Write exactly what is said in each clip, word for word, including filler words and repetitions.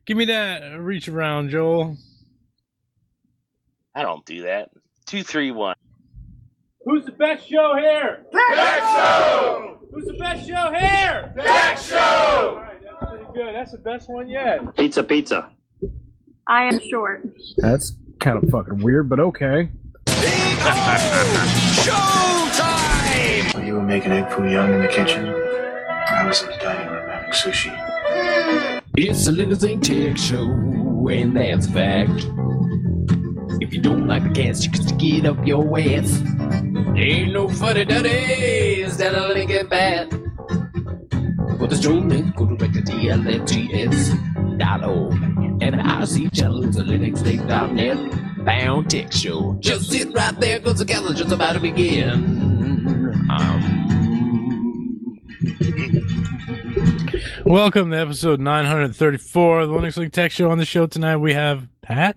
Give me that reach around, Joel. I don't do that. Two, three, one. Who's the best show here? Tech Show! Who's the best show here? Tech Show! All right, that's pretty good. That's the best one yet. Pizza, pizza. I am short. That's kind of fucking weird, but okay. Showtime! Well, you were making egg foo young in the kitchen. I was in the dining room having sushi. It's a Little Thing Tech Show, and that's a fact. If you don't like the cast, you can stick it up your ass. Ain't no funny duddies that'll link it bad. For the stream link, go direct to T L F G S dot org. And the I C channel is a Linux Link dot net. Bound Tech Show. Just sit right there, cause the calendar just about to begin. Um... Welcome to episode nine thirty-four of the Linux Link Tech Show. On the show tonight, we have Pat.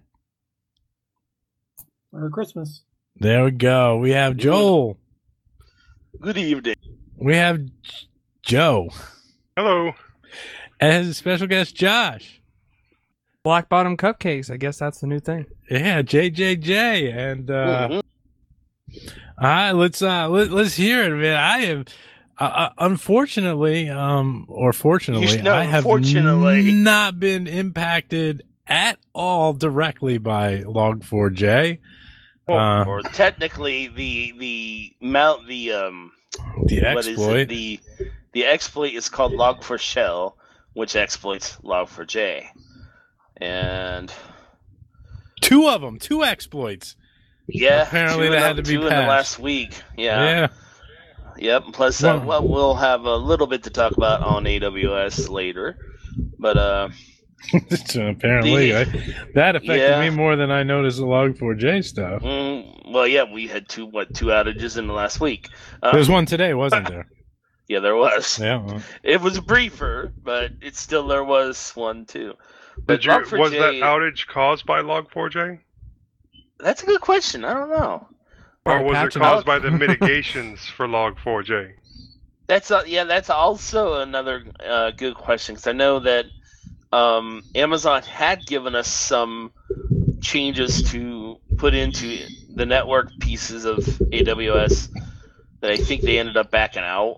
Merry Christmas. There we go. We have Joel. Good evening. We have Joe. Hello. And his special guest, Josh. Black Bottom Cupcakes. I guess that's the new thing. Yeah, J J J. And, uh, Mm-hmm. all right, let's, uh, let, let's hear it, man. I have, uh, unfortunately, um, or fortunately, No, I have fortunately. not been impacted at all directly by log four j. Or, Uh, or technically, the the mount the um the what is exploit. it? The the exploit is called log four shell, which exploits log four j, and Two of them, two exploits. yeah, Apparently two they in had the- to be two in the patched. last week. Yeah, Yeah. yep. Plus, uh, Well- well, we'll have a little bit to talk about on A W S later, but uh. So apparently, The- I, that affected yeah. me more than I noticed the log four j stuff. Mm, well, yeah, we had two what two outages in the last week. Um, There was one today, wasn't there? Yeah, there was. Yeah. well, It was briefer, but it still there was one too. But Did you, log four j, was that outage caused by log four j? That's a good question. I don't know. Or By was it patching caused up. by the mitigations for log four j? That's a, yeah. That's also another uh, good question because I know that um, Amazon had given us some changes to put into the network pieces of A W S that I think they ended up backing out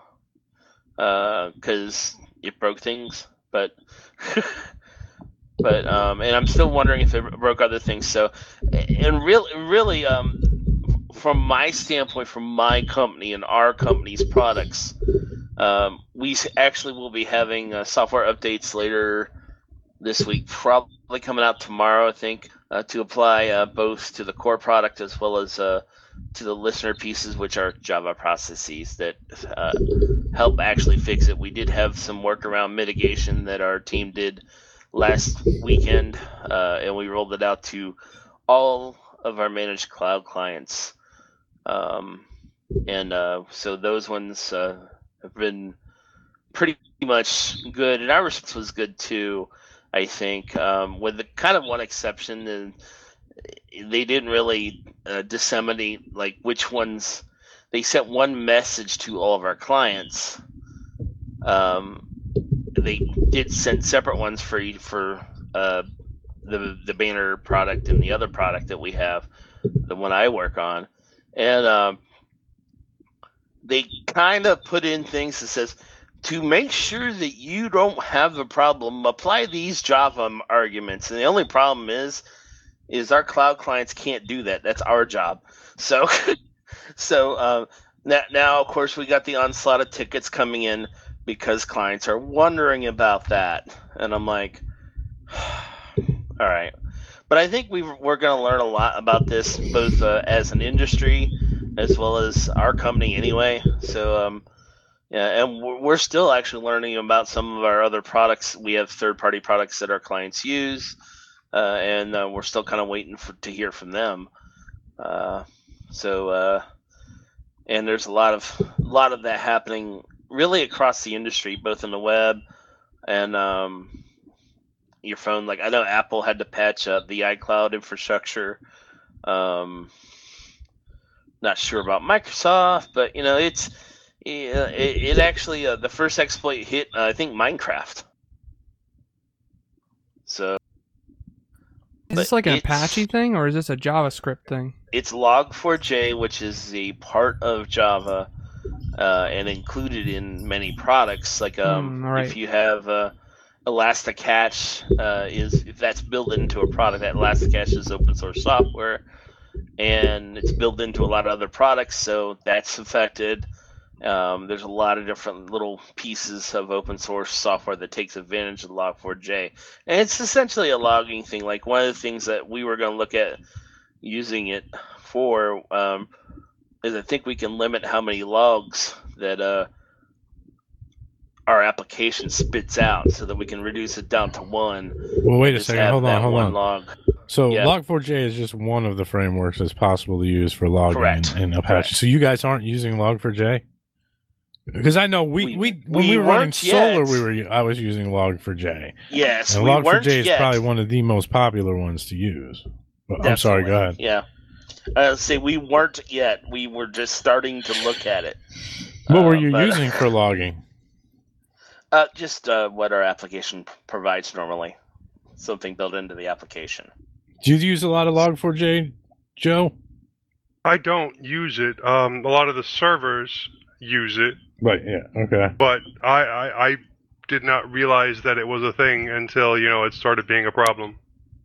because uh, it broke things. But but um, and I'm still wondering if it broke other things. So and really, really, um, from my standpoint, from my company and our company's products. Um, we actually will be having uh, software updates later this week, probably coming out tomorrow, I think, uh, to apply uh, both to the core product as well as uh, to the listener pieces, which are Java processes that uh, help actually fix it. We did have some workaround mitigation that our team did last weekend, uh, and we rolled it out to all of our managed cloud clients. Um, and uh, so those ones... Uh, have been pretty much good, and our response was good too, I think, um, with the kind of one exception, and they didn't really uh, disseminate like which ones. They sent one message to all of our clients. Um, they did send separate ones for for uh, the the banner product and the other product that we have, the one I work on, and. Um, They kind of put in things that says, to make sure that you don't have the problem, apply these Java arguments. And the only problem is, is our cloud clients can't do that. That's our job. So, so uh, now, now, of course, we got the onslaught of tickets coming in because clients are wondering about that. And I'm like, all right. But I think we we're going to learn a lot about this, both uh, as an industry as well as our company anyway. So, um, yeah, and we're still actually learning about some of our other products. We have third-party products that our clients use, uh, and uh, we're still kind of waiting for, to hear from them. Uh, so, uh, and there's a lot of a lot of that happening really across the industry, both in the web and um, your phone. Like I know Apple had to patch up the iCloud infrastructure. Um, Not sure about Microsoft, but you know, it's it, it actually uh, the first exploit hit uh, I think Minecraft. So Is this but like an it's- Apache thing, or is this a JavaScript thing? it's log four j, which is a part of Java uh, and included in many products. Like um, Hmm, all right. if you have uh, Elasticache, uh, is if that's built into a product, that Elasticache is open source software, and it's built into a lot of other products, so that's affected. Um, there's a lot of different little pieces of open source software that takes advantage of log four j, and it's essentially a logging thing. Like one of the things that we were going to look at using it for um, is I think we can limit how many logs that uh, our application spits out, so that we can reduce it down to one. Well, wait a Just second. have Hold on, that hold one on. log. So Yeah. log four j is just one of the frameworks that's possible to use for logging Correct. in, in Apache. Correct. So you guys aren't using log four j? Because I know we, we, We- when we, we were running weren't solar, yet. we were I was using log four j. Yes, And we log four weren't j is yet. probably one of the most popular ones to use. But I'm sorry, go ahead. Yeah. Uh, say we weren't yet. We were just starting to look at it. What were Uh, you but- using for logging? Uh, just uh, what our application p- provides normally. Something built into the application. Do you use a lot of log four j, Joe? I don't use it. Um, a lot of the servers use it, Right, yeah, okay. but I, I, I did not realize that it was a thing until, you know, it started being a problem.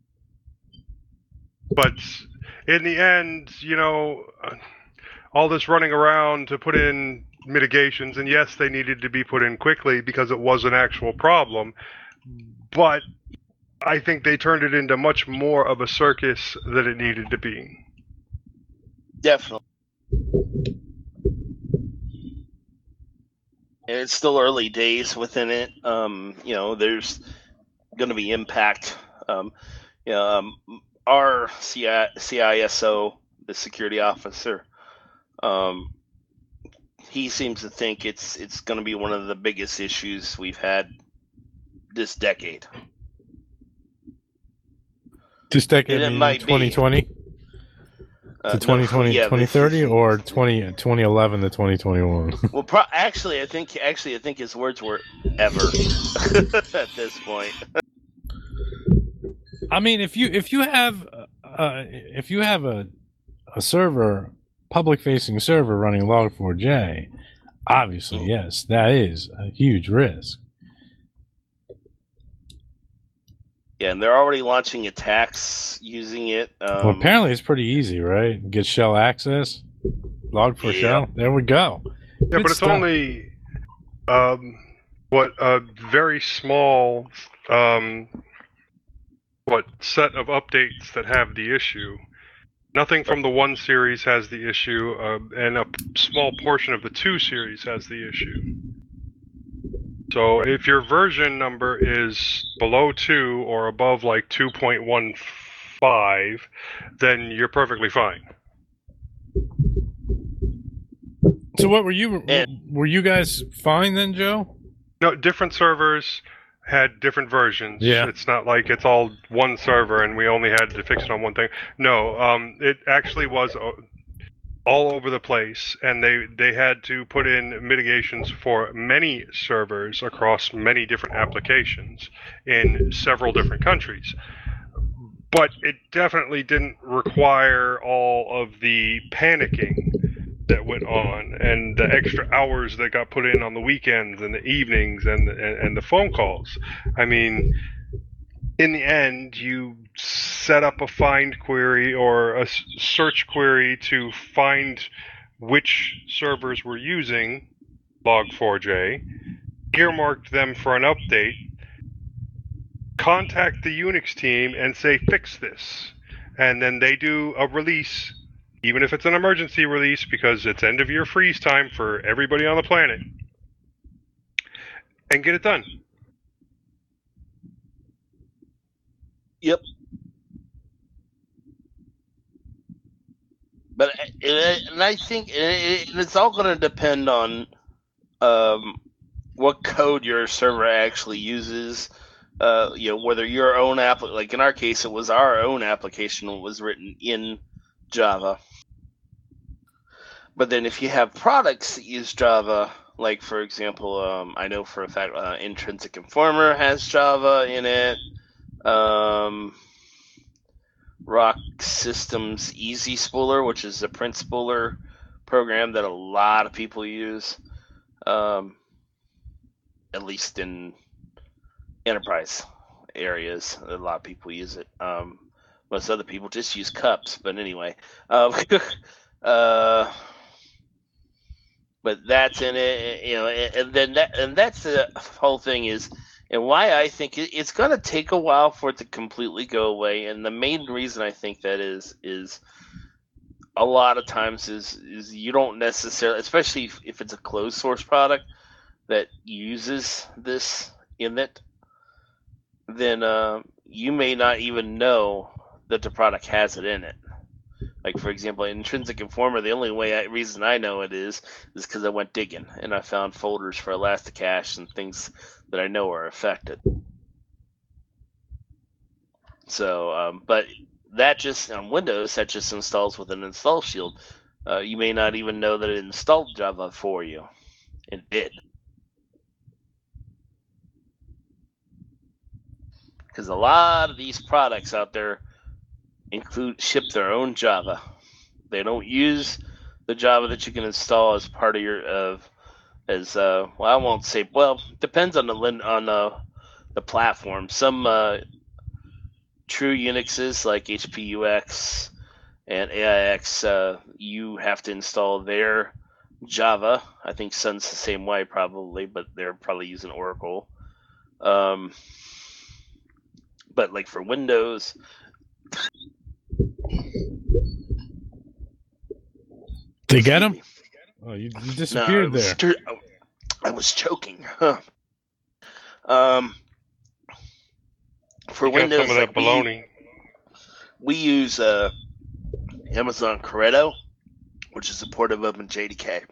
But in the end, you know, all this running around to put in mitigations, and yes, they needed to be put in quickly because it was an actual problem, but I think they turned it into much more of a circus than it needed to be. Definitely. And it's still early days within it. Um, you know, there's going to be impact. Um, you know, um, our C I, C I S O, the security officer, um, he seems to think it's it's going to be one of the biggest issues we've had this decade. This decade, And it meaning might be. twenty twenty Uh, to no, twenty twenty, yeah, twenty this- thirty, or twenty, twenty eleven to twenty twenty-one? Well, pro- actually, I think actually I think his words were ever at this point. I mean, if you if you have uh, if you have a a server, public facing server running log four j, obviously yes, that is a huge risk. Yeah, and they're already launching attacks using it. Um, Well, apparently it's pretty easy, right? Get shell access, log four Yeah. shell. There we go. Yeah, Good but it's stuff. only um, what a very small um, what set of updates that have the issue. Nothing from the one series has the issue, uh, and a p- small portion of the two series has the issue. So if your version number is below two or above like two point one five, then you're perfectly fine. So what were you And- were you guys fine then, Joe? No, different servers had different versions. Yeah. It's not like it's all one server and we only had to fix it on one thing. No, um, it actually was uh, all over the place, and they, they had to put in mitigations for many servers across many different applications in several different countries. But it definitely didn't require all of the panicking that went on and the extra hours that got put in on the weekends and the evenings and and, and the phone calls. I mean, in the end, you set up a find query or a s- search query to find which servers were using log four j, earmarked them for an update, contact the Unix team and say, fix this. And then they do a release, even if it's an emergency release, because it's end of year freeze time for everybody on the planet, and get it done. Yep. But it, and I think it, it, it's all going to depend on um, what code your server actually uses. Uh, you know, whether your own app, like in our case, it was our own application was written in Java. But then if you have products that use Java, like for example, um, I know for a fact uh, Intrinsic Informer has Java in it. um, Rock Systems Easy Spooler, which is a print spooler program that a lot of people use, um, at least in enterprise areas. A lot of people use it. Um, most other people just use cups, but anyway. Um, uh, but that's in it, you know, and then that, and that's the whole thing is, and why I think it, it's going to take a while for it to completely go away. And the main reason I think that is, is a lot of times is, is you don't necessarily, especially if, if it's a closed source product that uses this in it, then uh, you may not even know that the product has it in it. Like, for example, Intrinsic Informer, the only way I, reason I know it is is because I went digging and I found folders for Elasticache and things that I know are affected. So, um, but that just, on Windows, that just installs with an install shield. Uh, you may not even know that it installed Java for you. It did. Because a lot of these products out there include ship their own Java. They don't use the Java that you can install as part of your of as uh well I won't say well depends on the on the the platform. Some uh, true Unixes like H P U X and A I X, uh, you have to install their Java. I think Sun's the same way probably, but they're probably using Oracle. Um, but like for Windows. They get him? Oh, you, you disappeared no, I there. St- I was choking. Huh. Um, for You got Windows, some of that like we, baloney. we use uh, Amazon Corretto, which is supportive of J D K.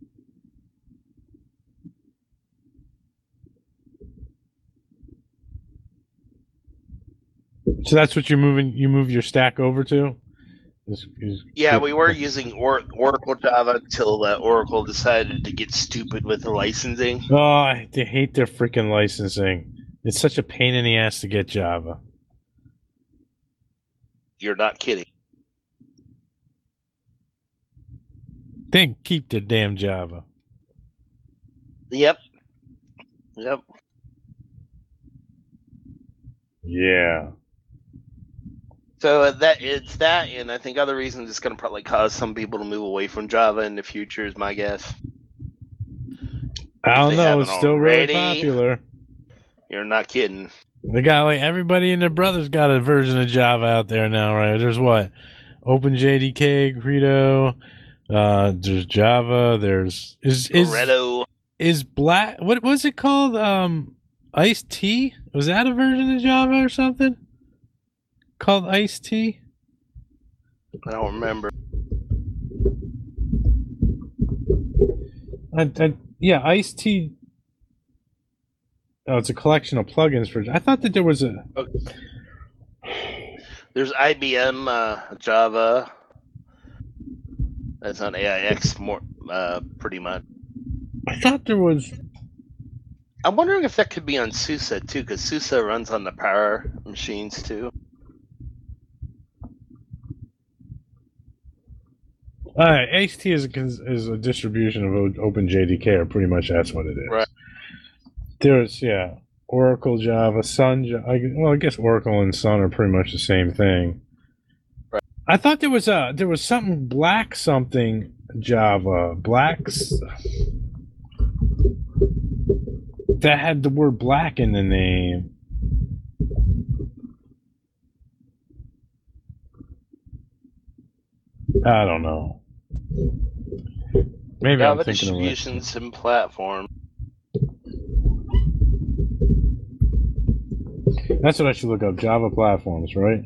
So that's what you're moving. You move your stack over to. Is, is, Yeah, we were using or- Oracle Java until uh, Oracle decided to get stupid with the licensing. Oh, I they hate their freaking licensing. It's such a pain in the ass to get Java. You're not kidding. Then keep the damn Java. Yep. Yep. Yeah. So uh, that it's that, and I think other reasons it's going to probably cause some people to move away from Java in the future, is my guess. I don't they know. haven't It's still already. really popular. You're not kidding. They got like everybody and their brothers got a version of Java out there now, right? There's what? OpenJDK, Credo. Uh, there's Java. There's is is Corretto. is Black. What was it called? Um, Ice-T. Was that a version of Java or something? Called Ice-T? I don't remember. I, I, yeah, Ice-T. Oh, it's a collection of plugins for. I thought that there was a. There's I B M uh, Java. That's on A I X more, uh, pretty much. I thought there was. I'm wondering if that could be on SUSE too, because SUSE runs on the Power machines too. All right, Ice-T is a, is a distribution of OpenJDK, or pretty much that's what it is. Right. There's, yeah, Oracle Java, Sun. I, well, I guess Oracle and Sun are pretty much the same thing. Right. I thought there was a there was something black something Java blacks that had the word black in the name. I don't know. Maybe Java I'm thinking of it. distributions and platform. That's what I should look up. Java platforms, right?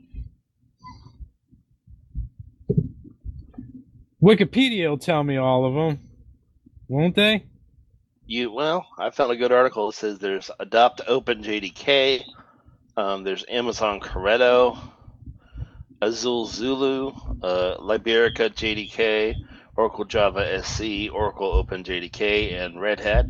Wikipedia will tell me all of them, won't they? You well, I found a good article that says there's Adopt OpenJDK, um, there's Amazon Corretto, Azul Zulu, uh, Liberica J D K, Oracle Java S C, Oracle OpenJDK, and Red Hat.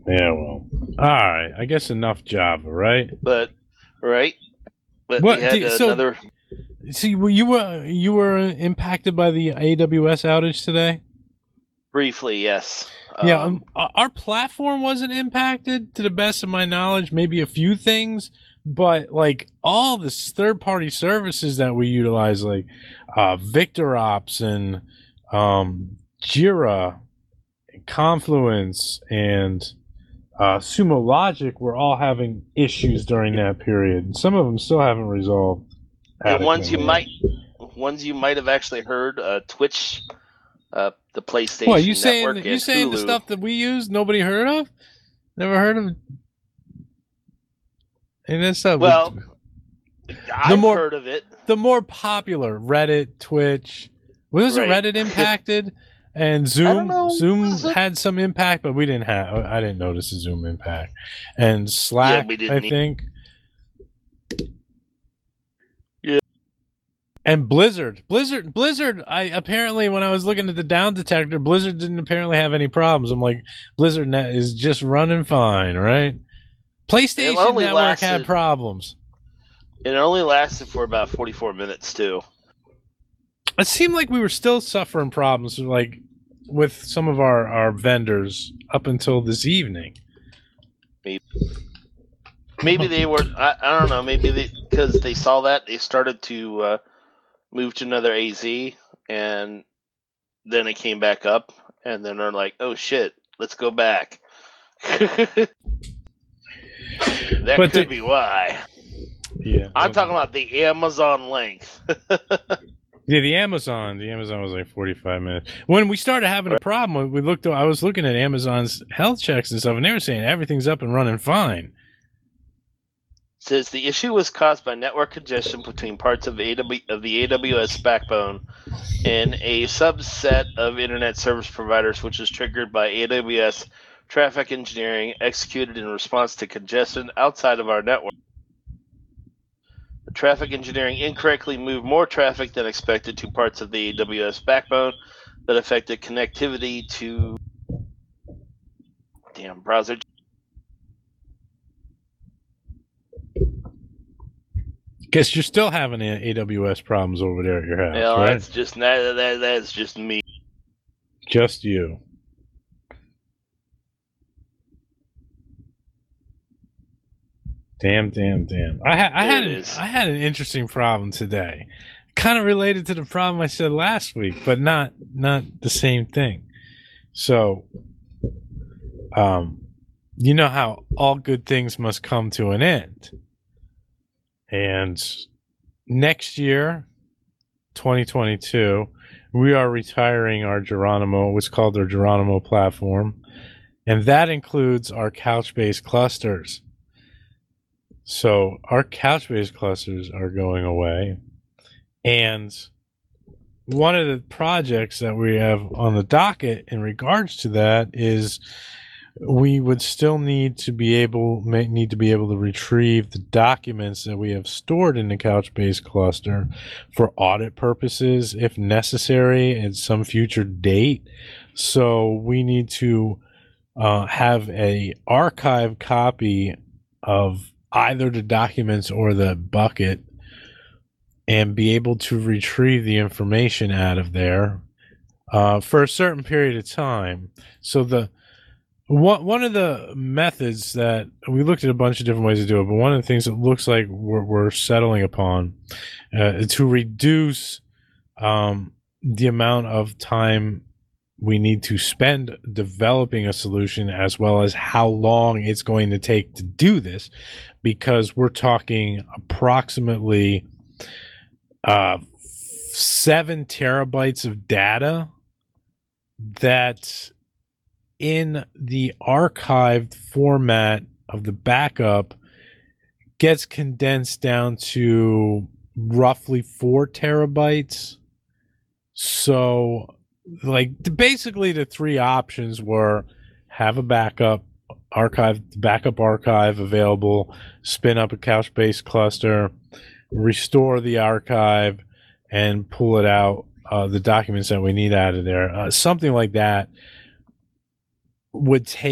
Yeah, well, all right. I guess enough Java, right? But right, but What, we had did- so- another. See, were you were you were impacted by the A W S outage today? Briefly, yes. Yeah, Um, um, our platform wasn't impacted, to the best of my knowledge. Maybe a few things, but like all the third-party services that we utilize, like uh, VictorOps and um, Jira, and Confluence, and uh, Sumo Logic, were all having issues during that period. Some of them still haven't resolved. and ones you adequately. might, ones you might have actually heard. Uh, Twitch, uh, the PlayStation What, you saying Network, you and saying the Hulu. stuff that we use nobody heard of? Never heard of? And that's stuff. Well, I've more- heard of it. the more popular Reddit, Twitch. Was Right. Reddit impacted? And I Zoom, don't know. Zoom Was it? had some impact, but we didn't have. I didn't notice a Zoom impact. And Slack, we I didn't e- think. Yeah. And Blizzard, Blizzard, Blizzard. I apparently, when I was looking at the down detector, Blizzard didn't apparently have any problems. I'm like, Blizzard net is just running fine, right? PlayStation only Network had lasted- problems. It only lasted for about forty-four minutes too. It seemed like we were still suffering problems, like with some of our, our vendors up until this evening. Maybe they were. I, I don't know. Maybe they because they saw that they started to uh, move to another A Z, and then it came back up, and then they're like, "Oh shit, let's go back." that But could the- be why. Yeah, I'm talking about the Amazon length. Yeah, the Amazon, the Amazon was like forty-five minutes. When we started having a problem, we looked. I was looking at Amazon's health checks and stuff, and they were saying everything's up and running fine. Says the issue was caused by network congestion between parts of, A W, of the A W S backbone and a subset of internet service providers, which is triggered by A W S traffic engineering executed in response to congestion outside of our network. The traffic engineering incorrectly moved more traffic than expected to parts of the A W S backbone that affected connectivity to damn browser. Guess you're still having A- AWS problems over there at your house, Well, right? that's just that, that, that's just me. Just you. Damn, damn, damn. I, ha- I There had it an, is. I had an interesting problem today, kind of related to the problem I said last week, but not not the same thing. So, um, you know how all good things must come to an end, and next year, twenty twenty-two, we are retiring our Geronimo, what's called our Geronimo platform, and that includes our Couchbase clusters. So our Couchbase clusters are going away, and one of the projects that we have on the docket in regards to that is we would still need to be able may, need to be able to retrieve the documents that we have stored in the Couchbase cluster for audit purposes if necessary at some future date. So we need to uh, have a archive copy of either the documents or the bucket and be able to retrieve the information out of there uh, for a certain period of time. So the one one of the methods that we looked at a bunch of different ways to do it, but one of the things that looks like we're, we're settling upon uh, to reduce um, the amount of time we need to spend developing a solution, as well as how long it's going to take to do this, because we're talking approximately uh, seven terabytes of data that in the archived format of the backup gets condensed down to roughly four terabytes. So like basically the three options were have a backup archive, backup archive available, spin up a Couchbase cluster, restore the archive, and pull it out, uh, the documents that we need out of there. Uh, something like that would take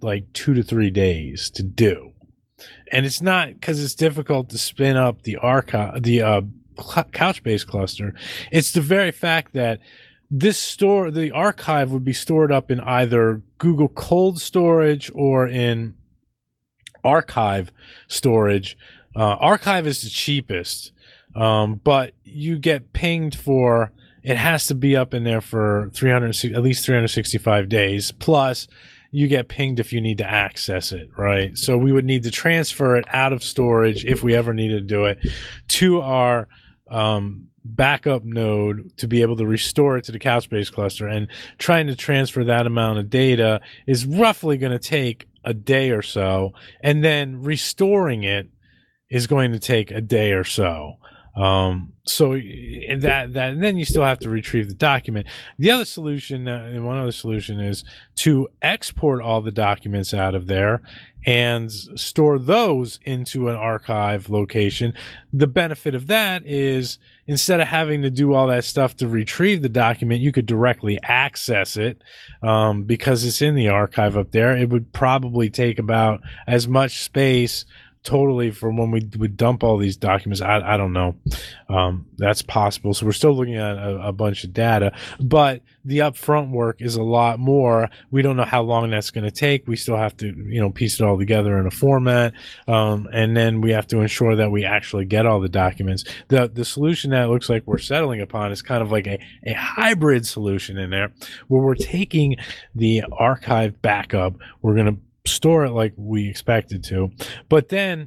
like two to three days to do. And it's not because it's difficult to spin up the archive, the uh, Couchbase cluster. It's the very fact that this store, the archive, would be stored up in either Google Cold Storage or in Archive storage. Uh, Archive is the cheapest, um, but you get pinged for. It has to be up in there for three hundred, at least three hundred sixty-five days. Plus, you get pinged if you need to access it, right? So we would need to transfer it out of storage if we ever needed to do it to our um, backup node to be able to restore it to the Couchbase cluster. And trying to transfer that amount of data is roughly going to take a day or so. And then restoring it is going to take a day or so. Um, so that, that, and then you still have to retrieve the document. The other solution, uh, and one other solution is to export all the documents out of there and store those into an archive location. The benefit of that is instead of having to do all that stuff to retrieve the document, you could directly access it, um, because it's in the archive up there. It would probably take about as much space totally from when we would dump all these documents. I, I don't know. Um, that's possible. So we're still looking at a, a bunch of data, but the upfront work is a lot more. We don't know how long that's going to take. We still have to, you know, piece it all together in a format. Um, and then we have to ensure that we actually get all the documents. The, the solution that it looks like we're settling upon is kind of like a, a hybrid solution in there where we're taking the archive backup. We're going to store it like we expected to, but then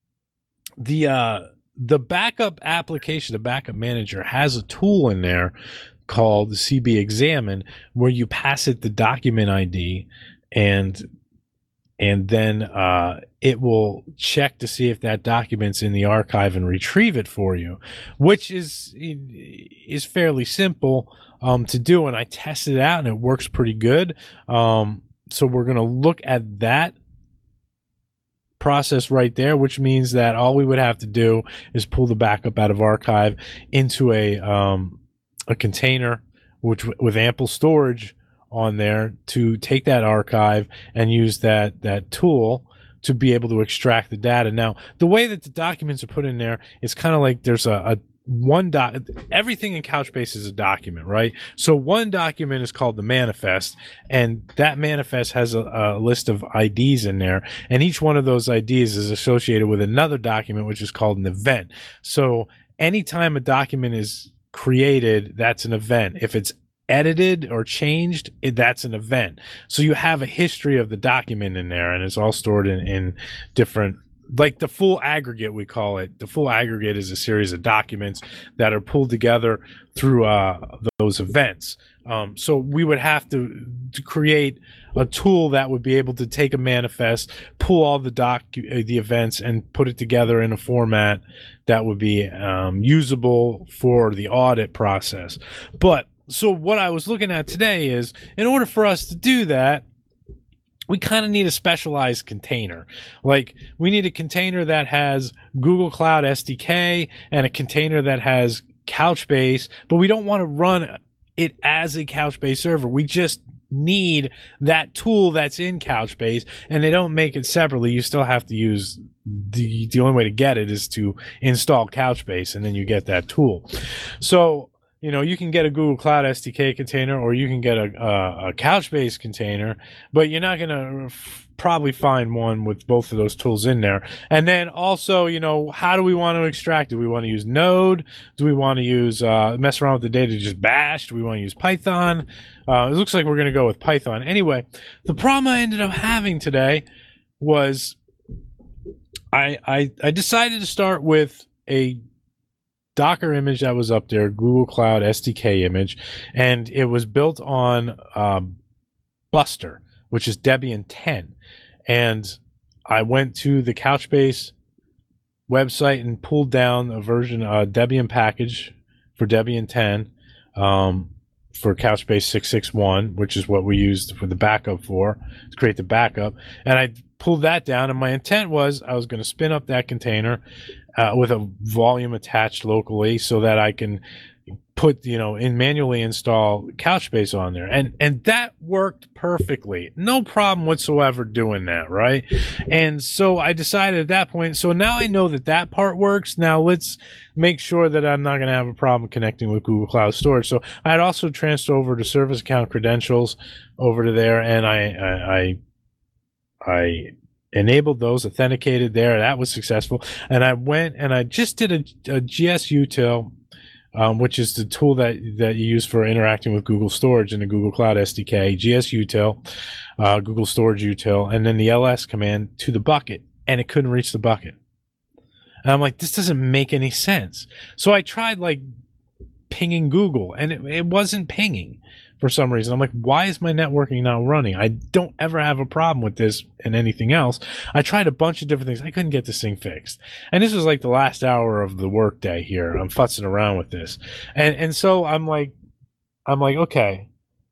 the uh the backup application, the backup manager, has a tool in there called C B Examine where you pass it the document I D, and and then uh it will check to see if that document's in the archive and retrieve it for you, which is is fairly simple um to do. And I tested it out and it works pretty good. um So we're going to look at that process right there, which means that all we would have to do is pull the backup out of archive into a um, a container, which with ample storage on there to take that archive and use that that tool to be able to extract the data. Now, the way that the documents are put in there is kind of like there's a, a one doc, everything in Couchbase is a document, right? So one document is called the manifest, and that manifest has a, a list of I Ds in there, and each one of those I Ds is associated with another document, which is called an event. So anytime a document is created, that's an event. If it's edited or changed, it, that's an event. So you have a history of the document in there, and it's all stored in, in different, like the full aggregate, we call it. The full aggregate is a series of documents that are pulled together through uh, those events. Um, so we would have to, to create a tool that would be able to take a manifest, pull all the doc, the events, and put it together in a format that would be um, usable for the audit process. But so what I was looking at today is, in order for us to do that, we kind of need a specialized container. Like, we need a container that has Google Cloud S D K and a container that has Couchbase, but we don't want to run it as a Couchbase server. We just need that tool that's in Couchbase, and they don't make it separately. You still have to use the, the only way to get it is to install Couchbase, and then you get that tool. So, you know, you can get a Google Cloud S D K container, or you can get a, a, a Couchbase container, but you're not going to f- probably find one with both of those tools in there. And then also, you know, how do we want to extract it? Do we want to use Node? Do we want to use, uh, mess around with the data, just bash? Do we want to use Python? Uh, it looks like we're going to go with Python. Anyway, the problem I ended up having today was I, I, I decided to start with a Docker image that was up there, Google Cloud S D K image, and it was built on um, Buster, which is Debian ten. And I went to the Couchbase website and pulled down a version, a Debian package for Debian ten um, for Couchbase six six one, which is what we used for the backup for, to create the backup. And I pulled that down, and my intent was I was going to spin up that container Uh, with a volume attached locally so that I can put, you know, and manually install Couchbase on there. And and that worked perfectly. No problem whatsoever doing that, right? And so I decided at that point, so now I know that that part works. Now let's make sure that I'm not going to have a problem connecting with Google Cloud Storage. So I had also transferred over to service account credentials over to there, and I I I, I enabled those, authenticated there. That was successful. And I went and I just did a, a G S util, um, which is the tool that, that you use for interacting with Google Storage in the Google Cloud S D K, G S util, uh, Google Storage util, and then the L S command to the bucket, and it couldn't reach the bucket. And I'm like, this doesn't make any sense. So I tried like pinging Google, and it, it wasn't pinging for some reason. I'm like, why is my networking not running? I don't ever have a problem with this and anything else. I tried a bunch of different things. I couldn't get this thing fixed. And this was like the last hour of the workday here. I'm futzing around with this. And and so I'm like, I'm like, okay,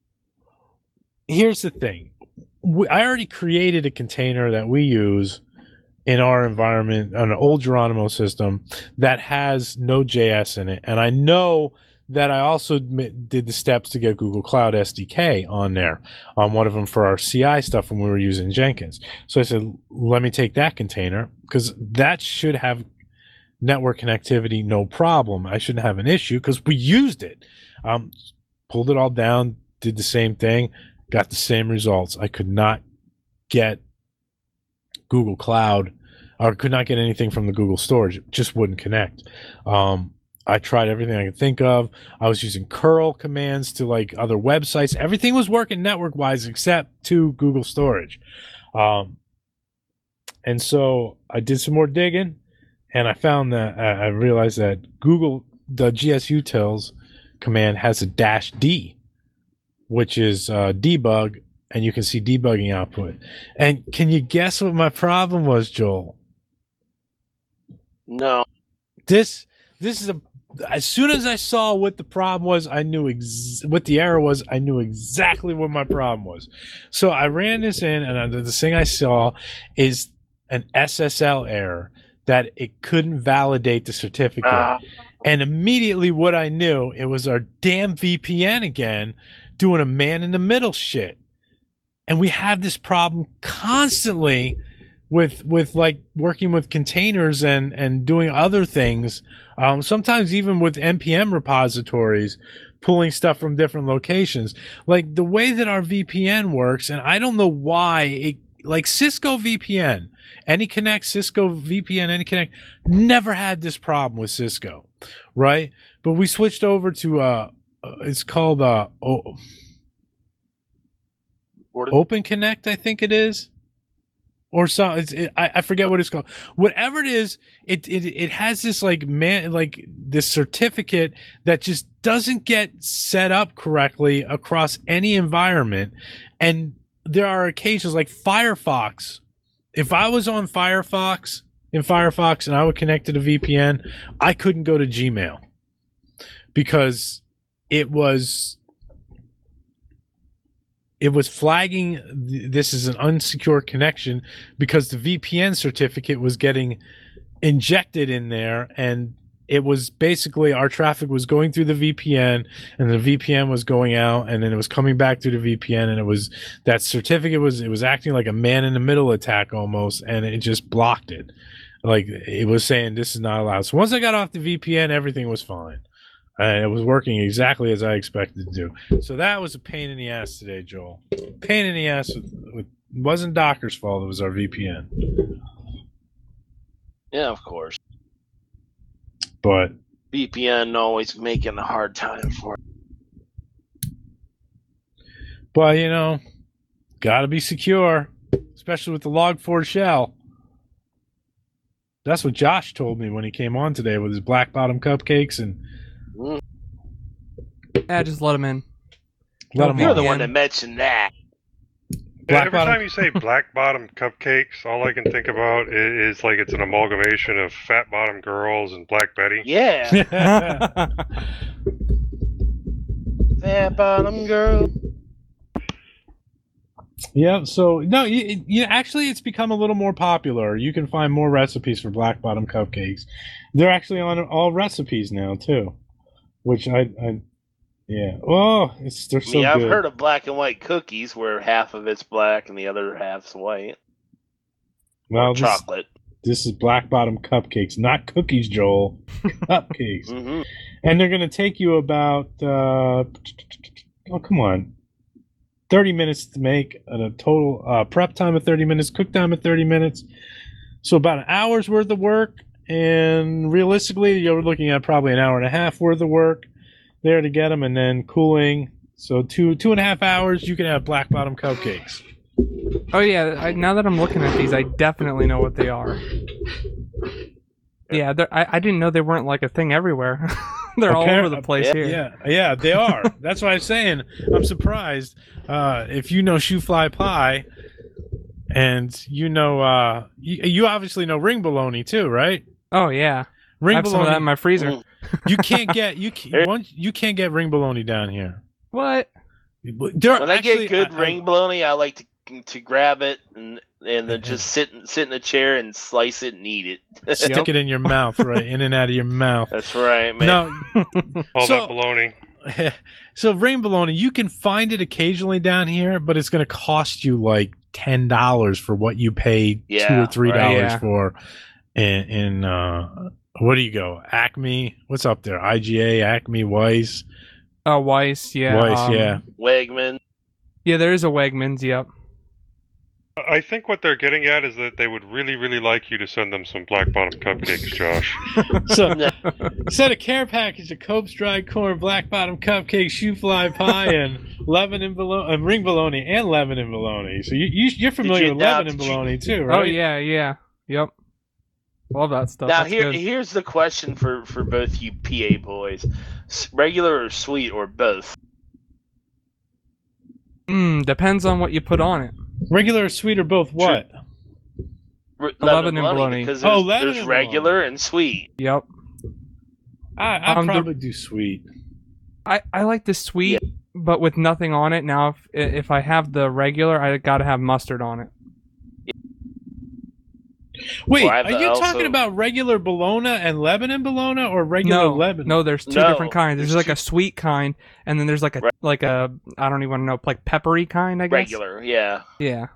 here's the thing. We, I already created a container that we use in our environment on an old Geronimo system that has Node.js in it. And I know that I also did the steps to get Google Cloud S D K on there, on one of them for our C I stuff when we were using Jenkins. So I said, let me take that container, because that should have network connectivity, no problem. I shouldn't have an issue because we used it. Um, pulled it all down, did the same thing, got the same results. I could not get Google Cloud, or could not get anything from the Google storage. It just wouldn't connect. Um, I tried everything I could think of. I was using curl commands to like other websites. Everything was working network wise except to Google storage. Um, and so I did some more digging, and I found that uh, I realized that Google, the G S utils command has a dash D, which is uh, debug, and you can see debugging output. And can you guess what my problem was, Joel? No. This this is a as soon as I saw what the problem was, I knew ex- what the error was. I knew exactly what my problem was. So I ran this in, and the thing I saw is an S S L error that it couldn't validate the certificate. Uh. And immediately what I knew, it was our damn V P N again doing a man-in-the-middle shit. And we have this problem constantly with with like working with containers and and doing other things, um sometimes even with N P M repositories, pulling stuff from different locations, like the way that our V P N works. And I don't know why it, like Cisco V P N, AnyConnect, Cisco V P N, AnyConnect never had this problem with Cisco, right? But we switched over to uh it's called uh oh, Open Connect, I think it is. Or so it's, it, I, I forget what it's called. Whatever it is, it, it it has this like man like this certificate that just doesn't get set up correctly across any environment. And there are occasions like Firefox. If I was on Firefox in Firefox and I would connect to the V P N, I couldn't go to Gmail because it was. It was flagging th- this is an unsecure connection because the V P N certificate was getting injected in there, and it was basically our traffic was going through the V P N, and the V P N was going out, and then it was coming back through the V P N, and it was that certificate was it was acting like a man-in-the-middle attack almost, and it just blocked it. Like it was saying this is not allowed. So once I got off the V P N, everything was fine. And it was working exactly as I expected to do. So that was a pain in the ass today, Joel. Pain in the ass. With, with, it wasn't Docker's fault. It was our V P N. Yeah, of course. But V P N always making a hard time for it. But, you know, got to be secure, especially with the log four shell. That's what Josh told me when he came on today with his black bottom cupcakes and... Yeah, just let him in. Let him You're on. the one that mentioned that. Yeah, every time you say black bottom cupcakes, all I can think about is, is like it's an amalgamation of Fat Bottom Girls and Black Betty. Yeah. Fat Bottom Girl. Yeah, so no, you, you actually it's become a little more popular. You can find more recipes for black bottom cupcakes. They're actually on all recipes now too. which I, I yeah. Oh, it's they're I so mean, I've good. heard of black and white cookies where half of it's black and the other half's white. well, or this, chocolate. this is black bottom cupcakes, not cookies, Joel. Cupcakes, hmm and they're gonna take you about uh, oh come on, thirty minutes to make, and a total uh, prep time of thirty minutes, cook time of thirty minutes. So about an hour's worth of work, and realistically, you're looking at probably an hour and a half worth of work there to get them, and then cooling. So two two and a half hours, you can have black bottom cupcakes. Oh yeah, I, now that I'm looking at these, I definitely know what they are. Yeah, they're- I, I didn't know they weren't like a thing everywhere. They're all Appar- over the place yeah, here. Yeah, yeah, they are. That's why I'm saying I'm surprised. Uh, if you know shoe fly pie, and you know, uh, you, you obviously know ring bologna too, right? Oh yeah, I Ring have some of that in bologna. my freezer. You can't get you can, one, you can't get ring bologna down here. What? There, When I actually, get good I- I- ring bologna, I like to to grab it and and then just sit sit in a chair and slice it and eat it. stick Yep. it in your mouth, right in and out of your mouth. That's right, man. No, All So- that baloney. so ring bologna, you can find it occasionally down here, but it's going to cost you like ten dollars for what you paid two Yeah, or three right. dollars Yeah. for. In, in uh, what do you go? Acme, what's up there? I G A, Acme, Weiss, Oh, Weiss, yeah. Weiss, um, yeah. Wegman. Yeah, there is a Wegmans, yep. I think what they're getting at is that they would really, really like you to send them some black bottom cupcakes, Josh. So send a care package of Cope's dried corn, black bottom cupcake, shoe fly pie, and Lebanon bologna, and ring bologna, and Lebanon bologna. So you, you you're familiar you- with now, Lebanon did you- bologna too, right? Oh, yeah, yeah. Yep. Love that stuff. Now That's here good. here's the question for for both you P A boys: S- regular or sweet or both? Mm, depends on what you put on it. Regular or sweet or both? What? R- Lebanon bologna. because Oh, there's, Lebanon there's regular and sweet. Yep. I I Um, the- probably do sweet. I, I like the sweet, but with nothing on it. Now, if if I have the regular, I gotta have mustard on it. Wait, Well, I have are the you also- talking about regular bologna and Lebanon bologna, or regular No, Lebanon? no, there's two No, different kinds. There's, there's like a sweet kind, and then there's like a Right. like a I don't even know, like peppery kind. I guess. Regular, yeah. Yeah.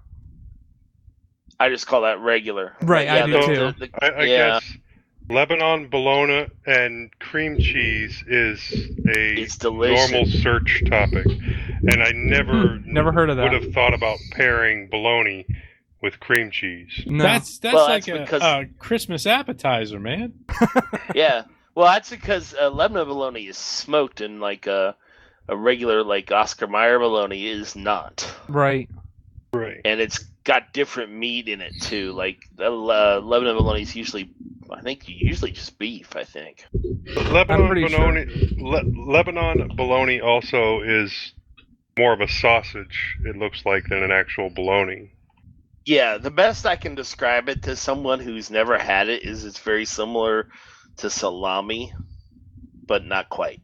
I just call that regular. Right, But I yeah, do the- too. the- the- I, I yeah, guess Lebanon bologna and cream cheese is a It's delicious. normal search topic, and I never Hmm, never heard of that. would have thought about pairing bologna with cream cheese. No. That's that's Well, like that's a, because- a Christmas appetizer, man. yeah. Well, that's because uh, Lebanon bologna is smoked, and like a a regular like Oscar Mayer bologna is not, right. Right. and it's got different meat in it too. Like uh, Lebanon bologna is usually, I think, usually just beef. I think. Lebanon pretty bologna, Le- Lebanon bologna also is more of a sausage. It looks like than an actual bologna. Yeah, the best I can describe it to someone who's never had it is it's very similar to salami, but not quite.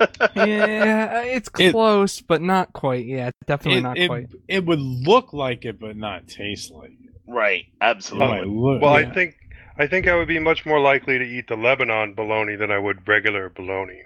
Yeah, it's It- close, but not quite. Yeah, definitely It, not it, quite. it would look like it, but not taste like it. Right, It might absolutely. look- Well, yeah. I think I think I would be much more likely to eat the Lebanon bologna than I would regular bologna.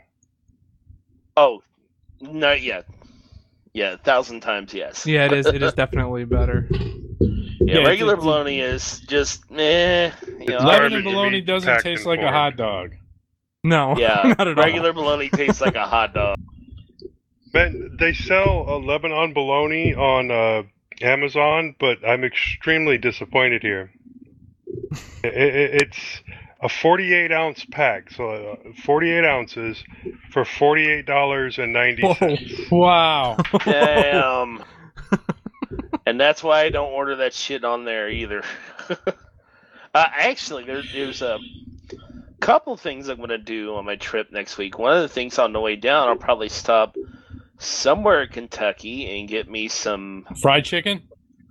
Oh, no, yeah. Yeah, a thousand times yes. Yeah, it is. It is definitely better. Yeah, Yeah, regular it's- bologna is just eh. You know, It's Lebanon garbage bologna meat doesn't packed taste in like a form. hot dog. No, yeah, not at all. regular bologna tastes like a hot dog. Man, they sell a Lebanon bologna on uh, Amazon, but I'm extremely disappointed here. It, it, it's a forty-eight ounce pack, so uh, forty-eight ounces for forty-eight dollars and ninety cents. Wow. Damn. And that's why I don't order that shit on there either. uh, actually, there, there's a couple things I'm going to do on my trip next week. One of the things on the way down, I'll probably stop somewhere in Kentucky and get me some, Fried chicken?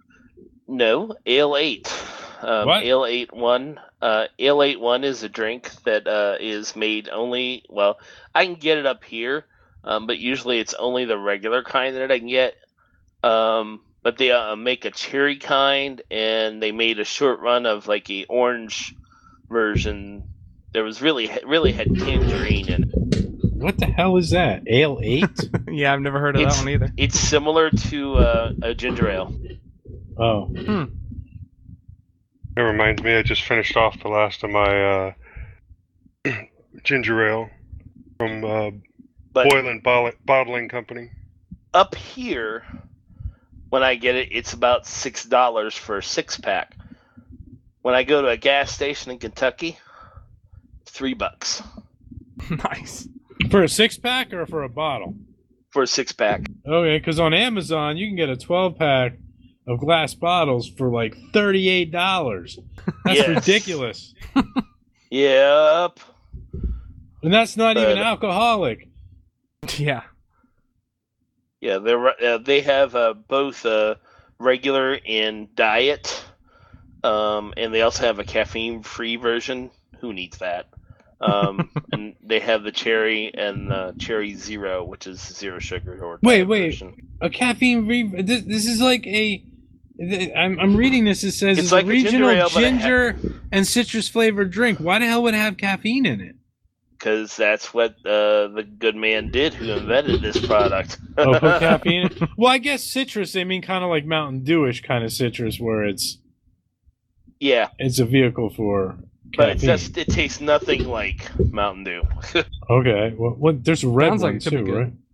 no, Ale eight. Um, What? Ale eight one. Uh, Ale eight one is a drink that uh, is made only, well, I can get it up here, um, but usually it's only the regular kind that I can get. Um, but they uh, make a cherry kind, and they made a short run of like a orange version. There was really, really had tangerine in it. What the hell is that? Ale eight? Yeah, I've never heard of It's- that one either. It's similar to uh, a ginger ale. Oh. Hmm. It reminds me, I just finished off the last of my uh, ginger ale from uh, But Boylan Bottle- Bottling Company. up here, when I get it, it's about six dollars for a six pack. When I go to a gas station in Kentucky, three bucks Nice. For a six pack or for a bottle? for a six pack. Okay, because on Amazon you can get a twelve pack of glass bottles for like thirty-eight dollars. That's Yes. ridiculous. Yep. And that's not even But- alcoholic. Yeah. Yeah, they're uh, they have uh, both uh, regular and diet, um, and they also have a caffeine-free version. Who needs that? Um, and they have the cherry and the cherry zero, which is zero sugar or Wait, diet wait. version. A caffeine free. This, this is like a. I'm, I'm reading this. It says It's it's, like a a ginger regional ale, but it ha- ginger and citrus flavored drink. Why the hell would it have caffeine in it? Because that's what uh, the good man did who invented this product. Oh, put caffeine. In it? Well, I guess citrus. They mean kind of like Mountain Dewish kind of citrus, where it's Yeah, it's a vehicle for but it's caffeine. just, it tastes nothing like Mountain Dew. Okay. Well, what? There's a red Sounds like one it could be too, good. right?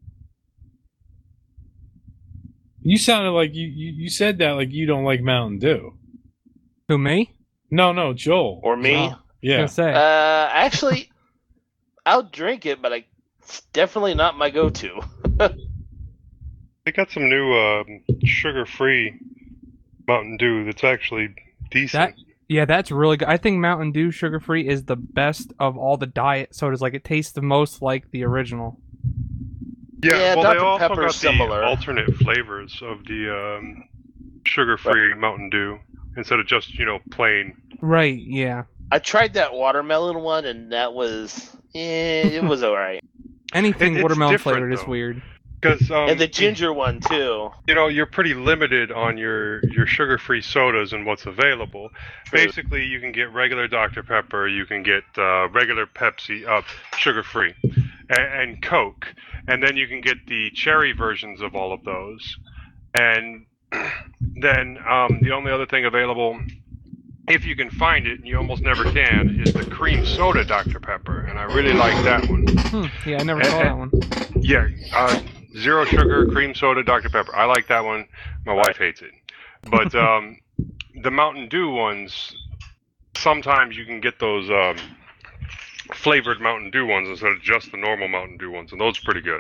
You sounded like you, you you said that like you don't like Mountain Dew. Who, me? No, no, Joel. Or me. Oh. I was Yeah. gonna say. Uh, actually, I'll drink it, but I, it's definitely not my go-to. They got some new um, sugar-free Mountain Dew that's actually decent. That yeah, that's really good. I think Mountain Dew sugar free is the best of all the diet sodas. Like it tastes the most like the original. yeah, yeah, well, Doctor they also Pepper's got similar. the alternate flavors of the um, sugar-free Mountain Dew instead of just, you know, plain. Right? Yeah. I tried that watermelon one, and that was, eh, it was alright. Anything It- it's watermelon different, flavored is though. weird. Because um, And the ginger one too. you know, you're pretty limited on your, your sugar-free sodas and what's available. True. Basically, you can get regular Doctor Pepper, you can get uh, regular Pepsi, uh, sugar-free, and, and Coke, and then you can get the cherry versions of all of those. And then um, the only other thing available, if you can find it, and you almost never can, is the cream soda Doctor Pepper, and I really like that one. Hmm. Yeah, I never saw that one. Yeah, uh, zero sugar cream soda Doctor Pepper. I like that one. My wife hates it. But um, the Mountain Dew ones, sometimes you can get those um, flavored Mountain Dew ones instead of just the normal Mountain Dew ones, and those are pretty good.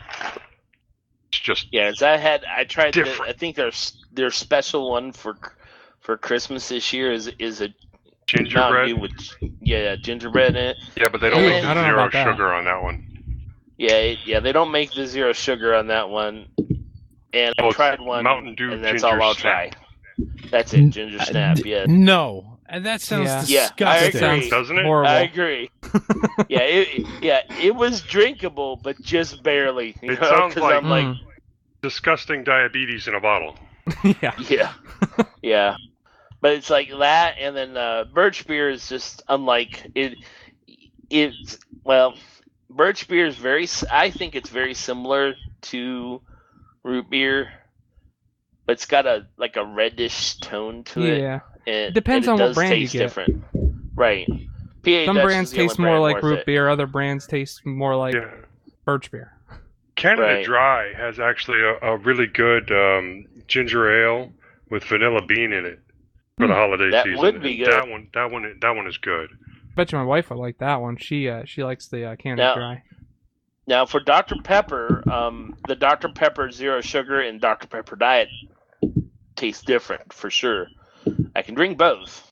It's just Yeah, 'cause I had I tried. The, Different. I think their their special one for for Christmas this year is is a Mountain gingerbread. Dew with yeah gingerbread in it. Yeah, but they don't Ooh, make I don't know zero about that. sugar on that one. Yeah, it- yeah, they don't make the zero sugar on that one. And Oh, I it's tried one, Mountain Dew and that's Ginger all I'll Snap. try. That's it, ginger snap. Yeah, No, and that sounds Yeah. Yeah, I disgusting. agree. Sounds Doesn't it? horrible. I agree. yeah, it, yeah, it was drinkable, but just barely. You It know, sounds 'cause like- I'm like, Mm. Disgusting diabetes in a bottle. Yeah. yeah, yeah. But it's like that, and then uh, birch beer is just unlike it. It's well, birch beer is very. s- I think it's very similar to root beer, but it's got a like a reddish tone to it. Yeah. And, Depends and it on what does brand you taste get. different. Right. P A Some Dutch brands is the only taste more brand like worth root it. beer. Other brands taste more like Yeah. birch beer. Canada Right. Dry has actually a, a really good um, ginger ale with vanilla bean in it for the Hmm. holiday That season. would be And That good. one, that one, that one is good. Bet you my wife would like that one. She uh she likes the uh, Canada Now- Dry. Now for Doctor Pepper, um, the Doctor Pepper Zero Sugar and Doctor Pepper Diet taste different for sure. I can drink both,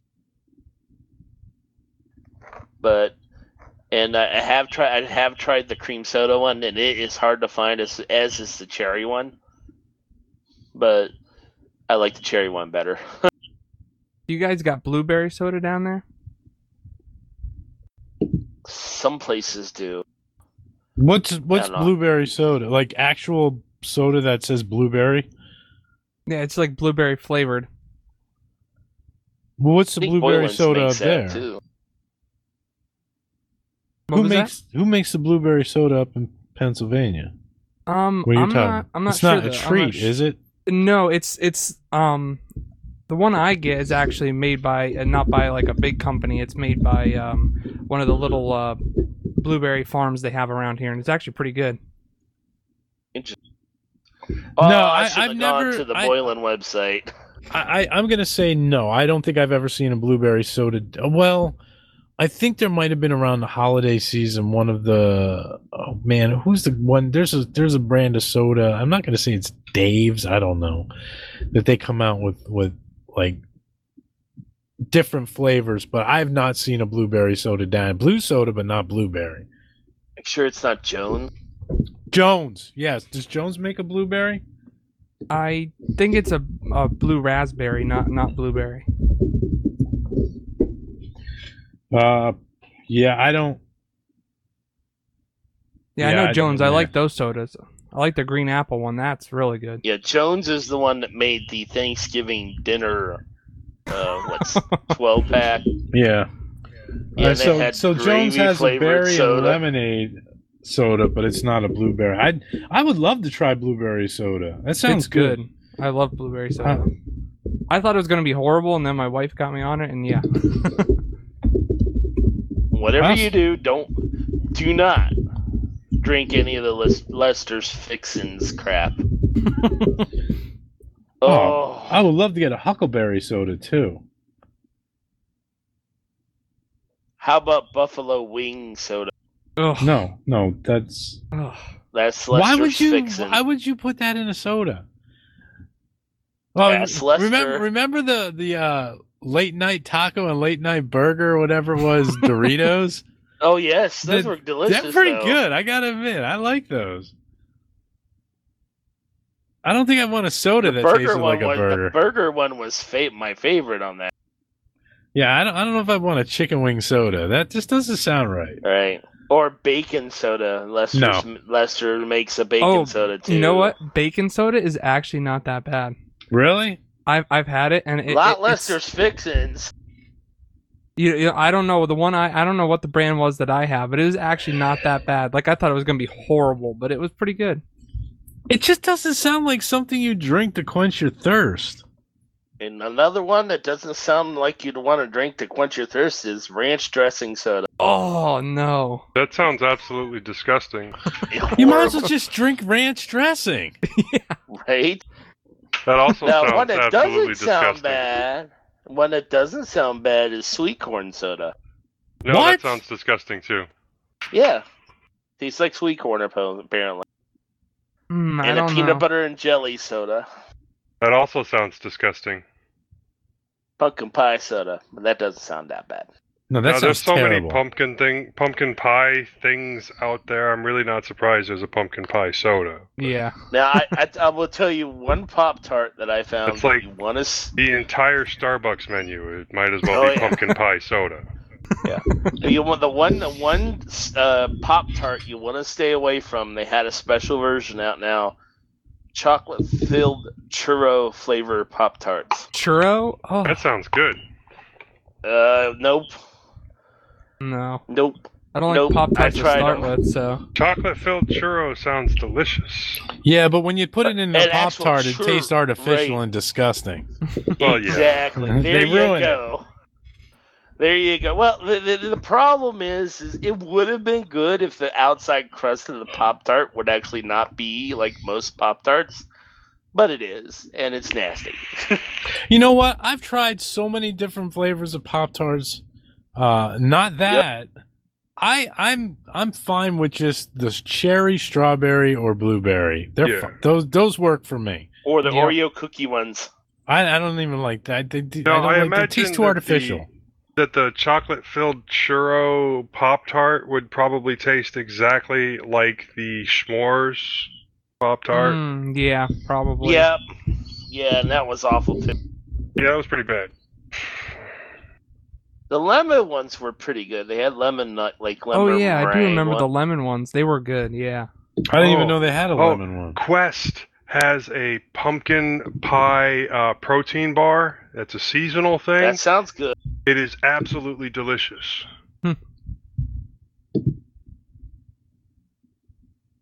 but and I have tried. I have tried the cream soda one, and it is hard to find as as is the cherry one. But I like the cherry one better. You guys got blueberry soda down there? Some places do. What's what's don't know. blueberry soda? Like actual soda that says blueberry? Yeah, it's like blueberry flavored. Well, what's I the think blueberry Boylan's soda up makes there? that too. What who was makes who makes the blueberry soda up in Pennsylvania? that? Um, What are you I'm talking? not. I'm not it's sure. not a though. I'm not treat, sh- is it? No, it's it's um, the one I get is actually made by uh, not by like a big company. It's made by um one of the little uh blueberry farms they have around here, and it's actually pretty good. Interesting. Oh, No, I, I- should have I've gone never- to the I- Boylan website. I, I I'm gonna say no. I don't think I've ever seen a blueberry soda. Well, I think there might have been around the holiday season one of the oh man, who's the one? There's a there's a brand of soda. I'm not gonna say it's Dave's. I don't know that they come out with with like different flavors, but I've not seen a blueberry soda down. Blue soda, but not blueberry. Make sure it's not Joan. Jones, yes. Does Jones make a blueberry? I think it's a, a blue raspberry, not not blueberry. Uh, yeah, I don't. Yeah, I Yeah, know I Jones. don't- I yeah. like those sodas. I like the green apple one. That's really good. Yeah, Jones is the one that made the Thanksgiving dinner. Uh, what's twelve pack? Yeah. Yeah, Uh, and they so had so Jones gravy has a flavored berry soda. and lemonade soda, but it's not a blueberry. I I would love to try blueberry soda. That sounds It's good. I love blueberry soda. Uh, I thought it was gonna be horrible, and then my wife got me on it, and yeah. Whatever Us- you do, don't do not drink any of the Les- Lester's Fixins crap. Oh, Oh, I would love to get a huckleberry soda too. how about Buffalo Wing soda? Ugh. No, no, that's Ugh. That's Lester's why would you Fixin'. why would you put that in a soda? Oh, Ask Lester. remember remember the the uh, late night taco and late night burger, or whatever it was, Doritos. Oh yes, those They're- were delicious. They're pretty though. good. I gotta admit, I like those. I don't think I want a soda The that burger tasted one like a was burger. the burger one was fa- my favorite on that. Yeah, I don't. I don't know if I want a chicken wing soda. That just doesn't sound right. Right. Or bacon soda. Lester's, No. Lester makes a bacon Oh, soda too. you know what? Bacon soda is actually not that bad. Really? I've I've had it, and it, A lot it- Lester's it's, Fixins. you, you, I don't know the one I I don't know what the brand was that I have, but it was actually not that bad. Like I thought it was gonna be horrible, but it was pretty good. It just doesn't sound like something you drink to quench your thirst. And another one that doesn't sound like you'd want to drink to quench your thirst is ranch dressing soda. Oh no! That sounds absolutely disgusting. You might as well just drink ranch dressing. Right? That also Now, sounds one that absolutely doesn't sound disgusting. bad, one that doesn't sound bad is sweet corn soda. No, What? that sounds disgusting too. Yeah, tastes like sweet corn appa- apparently, Mm, I and a don't peanut know. butter and jelly soda, That also sounds disgusting. pumpkin pie soda. But that doesn't sound that bad. No, that Now, sounds there's so terrible. many pumpkin thing, pumpkin pie things out there. I'm really not surprised there's a pumpkin pie soda. Yeah. Now, I, I, I will tell you one Pop Tart that I found. It's like- you want to The entire Starbucks menu, it might as well Oh, be yeah. pumpkin pie soda. You want the one, the one uh, Pop Tart you want to stay away from. They had a special version out now, chocolate filled churro flavor Pop Tarts. Churro? Oh That sounds good. Uh, nope, no! nope. I don't like Nope, Pop Tarts I to tried start them. with, so Chocolate filled churro sounds delicious. Yeah, but when you put it in An a Pop actual Tart, it true- tastes artificial right. and disgusting. Well, yeah. Exactly. There They you ruin it. go. There you go. Well, the, the, the problem is, is it would have been good if the outside crust of the Pop Tart would actually not be like most Pop Tarts, but it is, and it's nasty. You know what? I've tried so many different flavors of Pop Tarts. Uh, not that. I I'm I'm fine with just the cherry, strawberry, or blueberry. They're Yeah. fi- those those work for me. Or the Yeah. Oreo cookie ones. I, I don't even like that. They, they, No, I don't I like, they imagine taste that too artificial. the- That the chocolate filled churro Pop Tart would probably taste exactly like the S'mores Pop Tart. Mm, yeah, probably. Yeah, yeah, and that was awful too. Yeah, that was pretty bad. The lemon ones were pretty good. They had lemon nut, like lemon. Oh yeah, I do meringue remember one. the lemon ones. They were good. Yeah. I didn't even Oh. know they had a Oh. lemon one. Quest has a pumpkin pie uh, protein bar. That's a seasonal thing. That sounds good. It is absolutely delicious.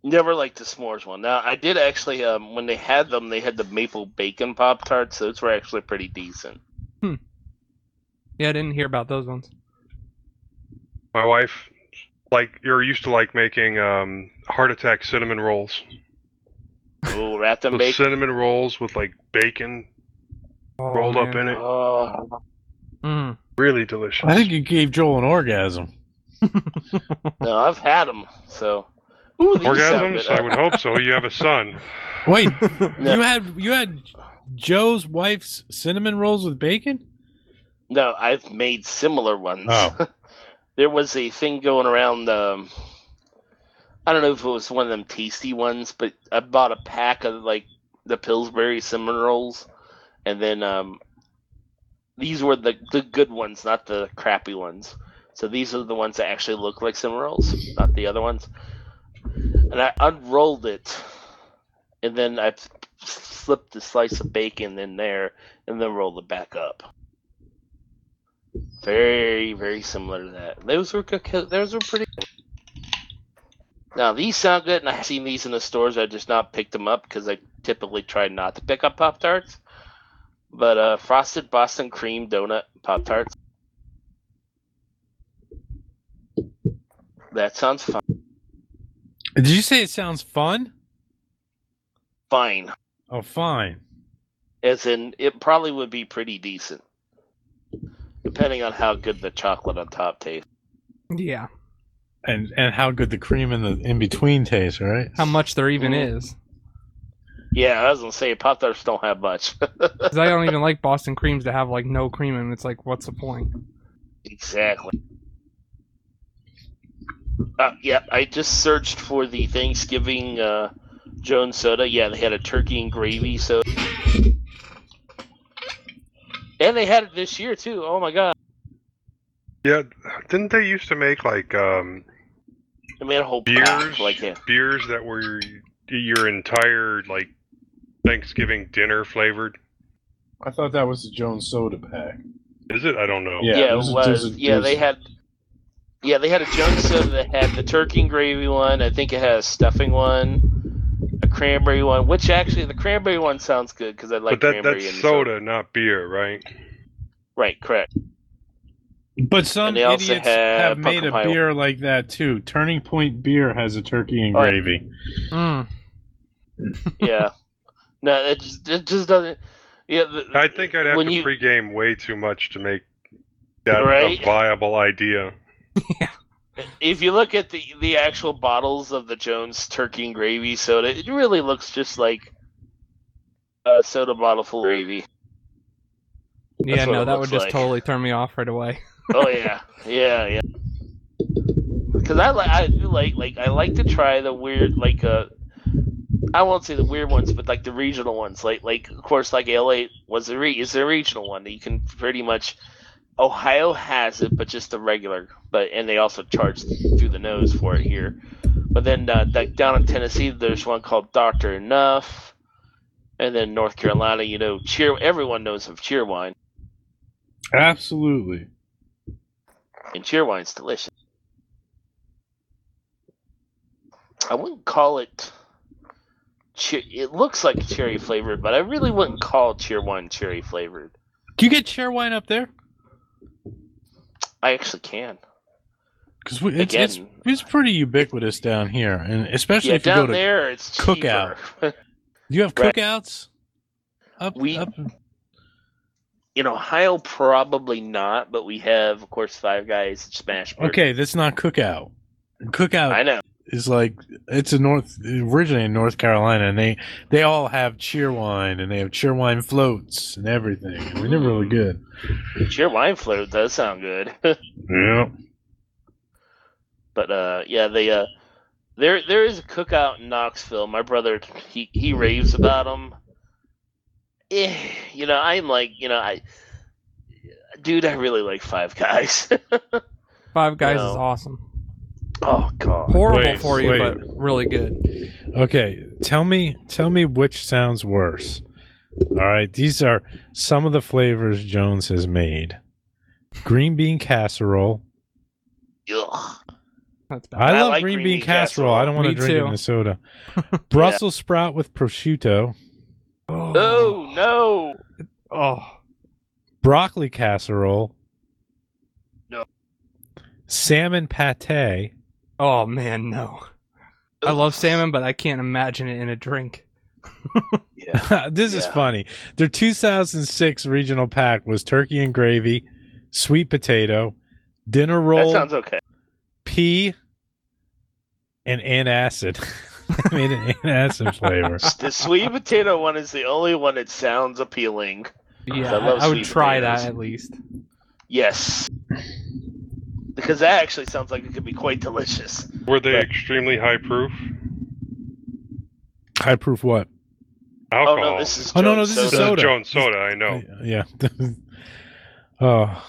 Never liked the s'mores one. Now I did actually. Um, when they had them, they had the maple bacon Pop Tarts. Those were actually pretty decent. Hmm. Yeah, I didn't hear about those ones. My wife, like, you're used to like making um, heart attack cinnamon rolls. Oh, wrapped in Those bacon. cinnamon rolls with like bacon Oh, rolled up man. in it. Oh, Mm. Really delicious. I think you gave Joel an orgasm. no, I've had them. So, ooh, these sound Orgasms? good. I would hope so. You have a son. Wait, No. you had you had Joe's wife's cinnamon rolls with bacon? No, I've made similar ones. Oh. There was a thing going around. Um, I don't know if it was one of them tasty ones, but I bought a pack of like the Pillsbury cinnamon rolls, and then um, these were the the good ones, not the crappy ones. So these are the ones that actually look like cinnamon rolls, not the other ones. And I unrolled it, and then I slipped a slice of bacon in there, and then rolled it back up. Very, very similar to that. Those were good. Those were pretty good. Now, these sound good, and I've seen these in the stores. I just not picked them up because I typically try not to pick up Pop-Tarts. But uh, Frosted Boston Cream Donut Pop-Tarts. That sounds fun. Did you say it sounds fun? Fine. Oh, fine. As in, it probably would be pretty decent. Depending on how good the chocolate on top tastes. Yeah. And and how good the cream in the in between tastes, right? How much there even Mhm. is. Yeah, I was going to say, Pop-Tarts don't have much. Because I don't even like Boston creams to have like no cream in it. It's like, what's the point? Exactly. Uh, yeah, I just searched for the Thanksgiving uh, Jones soda. Yeah, they had a turkey and gravy soda. And they had it this year, too. Oh, my God. Yeah, didn't they used to make like um, They made a whole beers, pack. Like, yeah. beers that were your, your entire like Thanksgiving dinner flavored? I thought that was the Jones Soda pack. Is it? I don't know. Yeah, Yeah, it it was was. a- there's a- yeah, they there's- had... Yeah, they had a Jones soda that had the turkey and gravy one. I think it had a stuffing one, a cranberry one, which actually, the cranberry one sounds good because I like but that cranberry that's in soda, not beer, right? Right, correct. But some And they also idiots have have made a pumpkin pie. beer like that too. Turning Point Beer has a turkey and Oh, yeah. gravy. Mm. Yeah. No, it just, it just doesn't... Yeah, the, I think I'd have when to you, pregame way too much to make that Right? a viable idea. If you look at the, the actual bottles of the Jones turkey and gravy soda, it really looks just like a soda bottle full of gravy. Yeah, That's what no, it that would looks just like. totally turn me off right away. Oh yeah, yeah, yeah. Because I like, I do like, like, I like to try the weird, like, uh, I won't say the weird ones, but like the regional ones. Like, like of course, like L A was a re- is a regional one that you can pretty much. Ohio has it, but just the regular. But and they also charge through the nose for it here. But then uh, like down in Tennessee, there's one called Doctor Enough, and then North Carolina, you know, Cheer. Everyone knows of Cheerwine, Absolutely. and Cheerwine's delicious. I wouldn't call it. Che- it looks like cherry flavored, but I really wouldn't call Cheerwine cherry flavored. Do you get Cheerwine up there? I actually can. Because it's, it's Again. it's pretty ubiquitous down here, and especially Yeah, if you go down to there it's Cookout. cheaper. Do you have Right. cookouts? Up, We- up. In Ohio, probably not, but we have, of course, Five Guys, Smash Burger. Okay, that's not cookout. Cookout I know. is like it's a North originally in North Carolina, and they they all have Cheerwine, and they have Cheerwine floats and everything. I mean, they're really good. Cheerwine float does sound good. Yeah. But uh, yeah, they uh, there there is a cookout in Knoxville. My brother he he raves about them. Eh, you know, I'm like, you know, I, dude, I really like Five Guys. Five Guys No. is awesome. Oh god, Horrible Wait, for you, wait. but really good. Okay, tell me tell me which sounds worse. All right, these are some of the flavors Jones has made: green bean casserole, Ugh. That's bad. I I love like green, green bean bean casserole. I don't want to Me drink it too. in soda. Brussels sprout with prosciutto. Oh no! Oh. Broccoli casserole. No. Salmon pate. Oh man, no. I love salmon, but I can't imagine it in a drink. Yeah. This is Yeah. funny. Their two thousand six regional pack was turkey and gravy, sweet potato, dinner That roll, sounds okay. pea, and antacid. I made an antacid flavor. The sweet potato one is the only one that sounds appealing. Yeah, I love I, I would sweet try potatoes. that at least. Yes. Because that actually sounds like it could be quite delicious. Were they But- extremely high proof? High proof what? Alcohol. Oh no, this is Oh, no, Jones no, this is This soda. soda. is Jones Soda, I know. Yeah. Oh.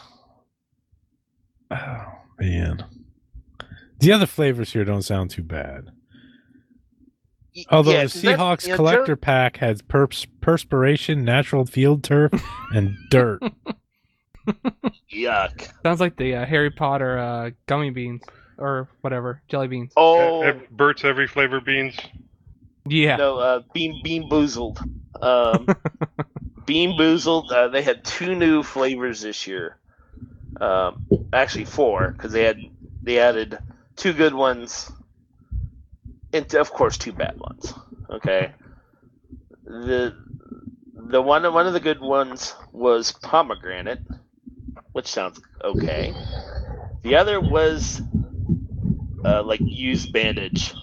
Oh, man. The other flavors here don't sound too bad. Y- Although yeah, the 'cause that- Seahawks you know, collector pack has perps, perspiration, natural field turf, and dirt. Yuck. Sounds like the uh, Harry Potter uh, gummy beans or whatever jelly beans. Oh Ev- Bert's every flavor beans. Yeah. no, uh, Bean Bean Boozled. Um, Bean Boozled. Uh, they had two new flavors this year. Um, actually four, because they had they added two good ones, and of course two bad ones. Okay. The the one one of the good ones was pomegranate, which sounds okay. The other was uh, like used bandage.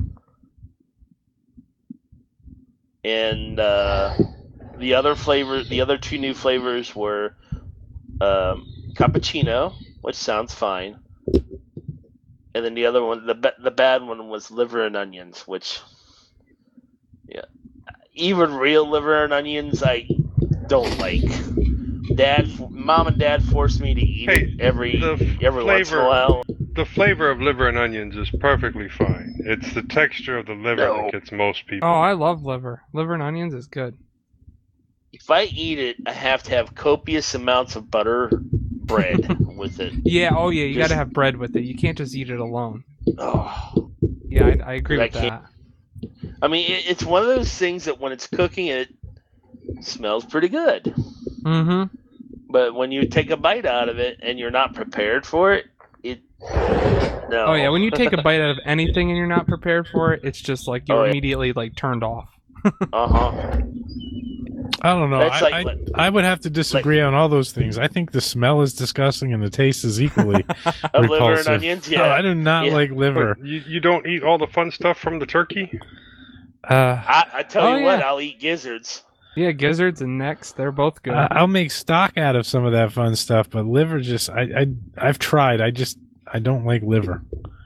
And uh, the other flavor, the other two new flavors were um, cappuccino, which sounds fine, and then the other one, the ba- the bad one, was liver and onions, which, yeah, even real liver and onions, I don't like. Dad, mom, and dad forced me to eat Hey, it every the every once in a flavor- while. The flavor of liver and onions is perfectly fine. It's the texture of the liver No. that gets most people. Oh, I love liver. Liver and onions is good. If I eat it, I have to have copious amounts of butter bread with it. Yeah. Oh, yeah. You Just- got to have bread with it. You can't just eat it alone. Oh. Yeah, I, I agree I with can't- that. I mean, it, it's one of those things that when it's cooking, it smells pretty good. Mm-hmm. But when you take a bite out of it and you're not prepared for it, it no. Oh yeah. When you take a bite out of anything and you're not prepared for it, it's just like you're Oh, yeah. immediately like turned off. uh huh. I don't know. That's I, like- I, I would have to disagree on all those things. I think the smell is disgusting and the taste is equally Of liver and repulsive. onions, No, yeah. I do not Yeah. like liver. But you, you don't eat all the fun stuff from the turkey? Uh, I, I tell Oh, you what, yeah. I'll eat gizzards. Yeah, gizzards and necks, they're both good. I- I'll make stock out of some of that fun stuff, but liver just I, I I've tried. I just I don't like liver.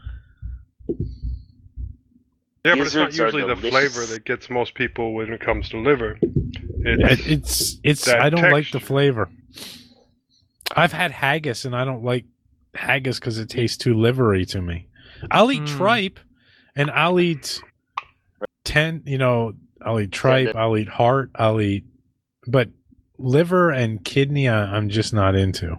Yeah, but it's not Gizzards are usually the delicious. flavor that gets most people when it comes to liver. It, It's, it's it's that I don't like the texture. flavor. I've had haggis and I don't like haggis because it tastes too livery to me. I'll eat Mm. tripe, and I'll eat ten. You know, I'll eat tripe. I'll eat heart. I'll eat, but liver and kidney, I, I'm just not into.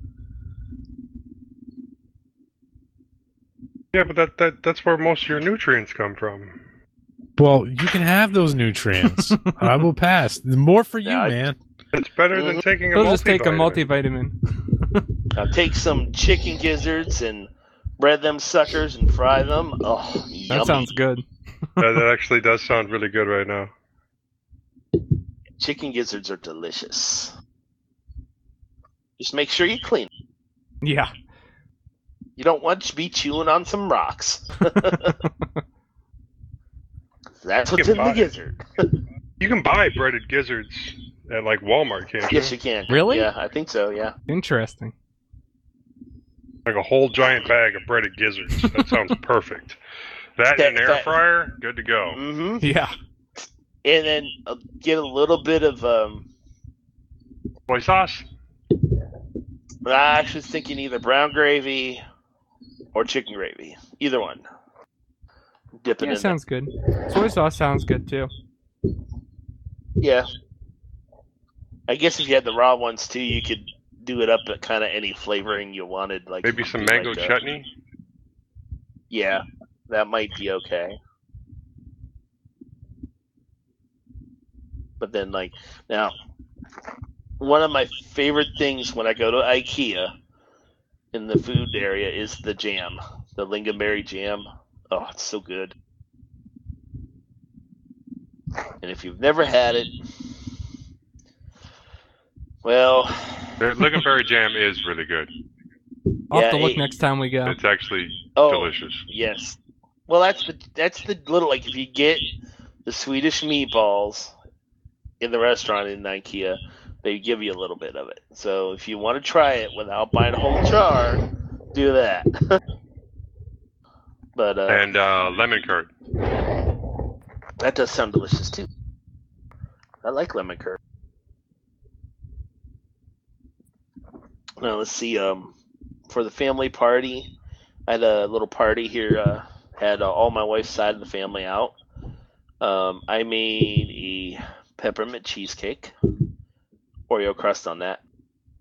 yeah, but that, that that's where most of your nutrients come from. Well, you can have those nutrients. I will pass. More for you, Yeah, I- man. It's better than Mhm. taking a He'll just take a multivitamin. multivitamin. I'll take some chicken gizzards and bread them suckers and fry them. Oh, yummy. That sounds good. that, that actually does sound really good right now. Chicken gizzards are delicious. Just make sure you clean. Yeah. You don't want to be chewing on some rocks. That's what's You in can the buy- gizzard. You can buy breaded gizzards at like Walmart, can't you? Yes, you can. Really? Yeah, I think so. Yeah. Interesting. Like a whole giant bag of breaded gizzards. That sounds perfect. That in an That- air that- fryer, good to go. Mm-hmm. Yeah. And then uh, get a little bit of um. Soy sauce? But I actually was thinking either brown gravy or chicken gravy. Either one. Dip it Yeah, in sounds good. Soy sauce sounds good too. there. Yeah. I guess if you had the raw ones too, you could do it up at kind of any flavoring you wanted. Like Maybe some like mango that. chutney? Yeah, that might be okay. But then, like, now, one of my favorite things when I go to IKEA in the food area is the jam, the lingonberry jam. Oh, it's so good. And if you've never had it, well, The lingonberry jam is really good. I'll have yeah, to look it- next time we go. It's actually oh, delicious. yes. Well, that's the that's the little like if you get the Swedish meatballs in the restaurant in IKEA, they give you a little bit of it. So if you want to try it without buying a whole jar, do that. But uh, And uh, lemon curd. that does sound delicious too. I like lemon curd. Now let's see. Um, for the family party, I had a little party here. Uh, had uh, all my wife's side of the family out. Um, I made a peppermint cheesecake, Oreo crust on that,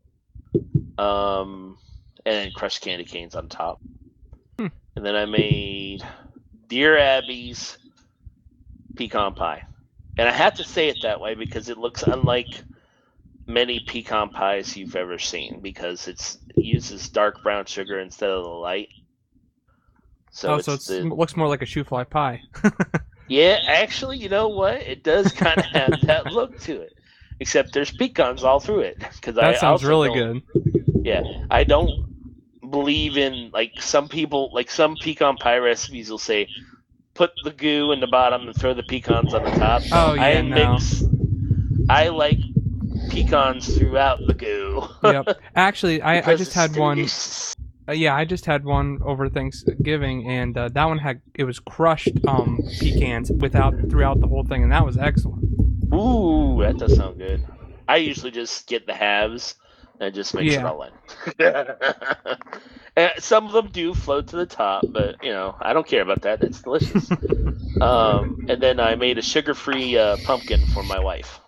um, and crushed candy canes on top. Hmm. And then I made Dear Abby's pecan pie. And I have to say it that way because it looks unlike many pecan pies you've ever seen because it's it uses dark brown sugar instead of the light. So oh, it's so it's, the, it looks more like a shoe fly pie. yeah, actually, you know what? It does kind of have that look to it. Except there's pecans all through it. Cause That I sounds also really don't- good. Yeah, I don't believe in like some people like some pecan pie recipes will say put the goo in the bottom and throw the pecans on the top. Oh, yeah, I no. mix. I like pecans throughout the goo. Yep. Actually, I, I Because just it's had one. delicious. Uh, yeah, I just had one over Thanksgiving, and uh, that one had it was crushed um, pecans without throughout the whole thing, and that was excellent. Ooh, that does sound good. I usually just get the halves and just mix it Yeah. all in. And some of them do float to the top, but you know I don't care about that. That's delicious. um, and then I made a sugar-free uh, pumpkin for my wife.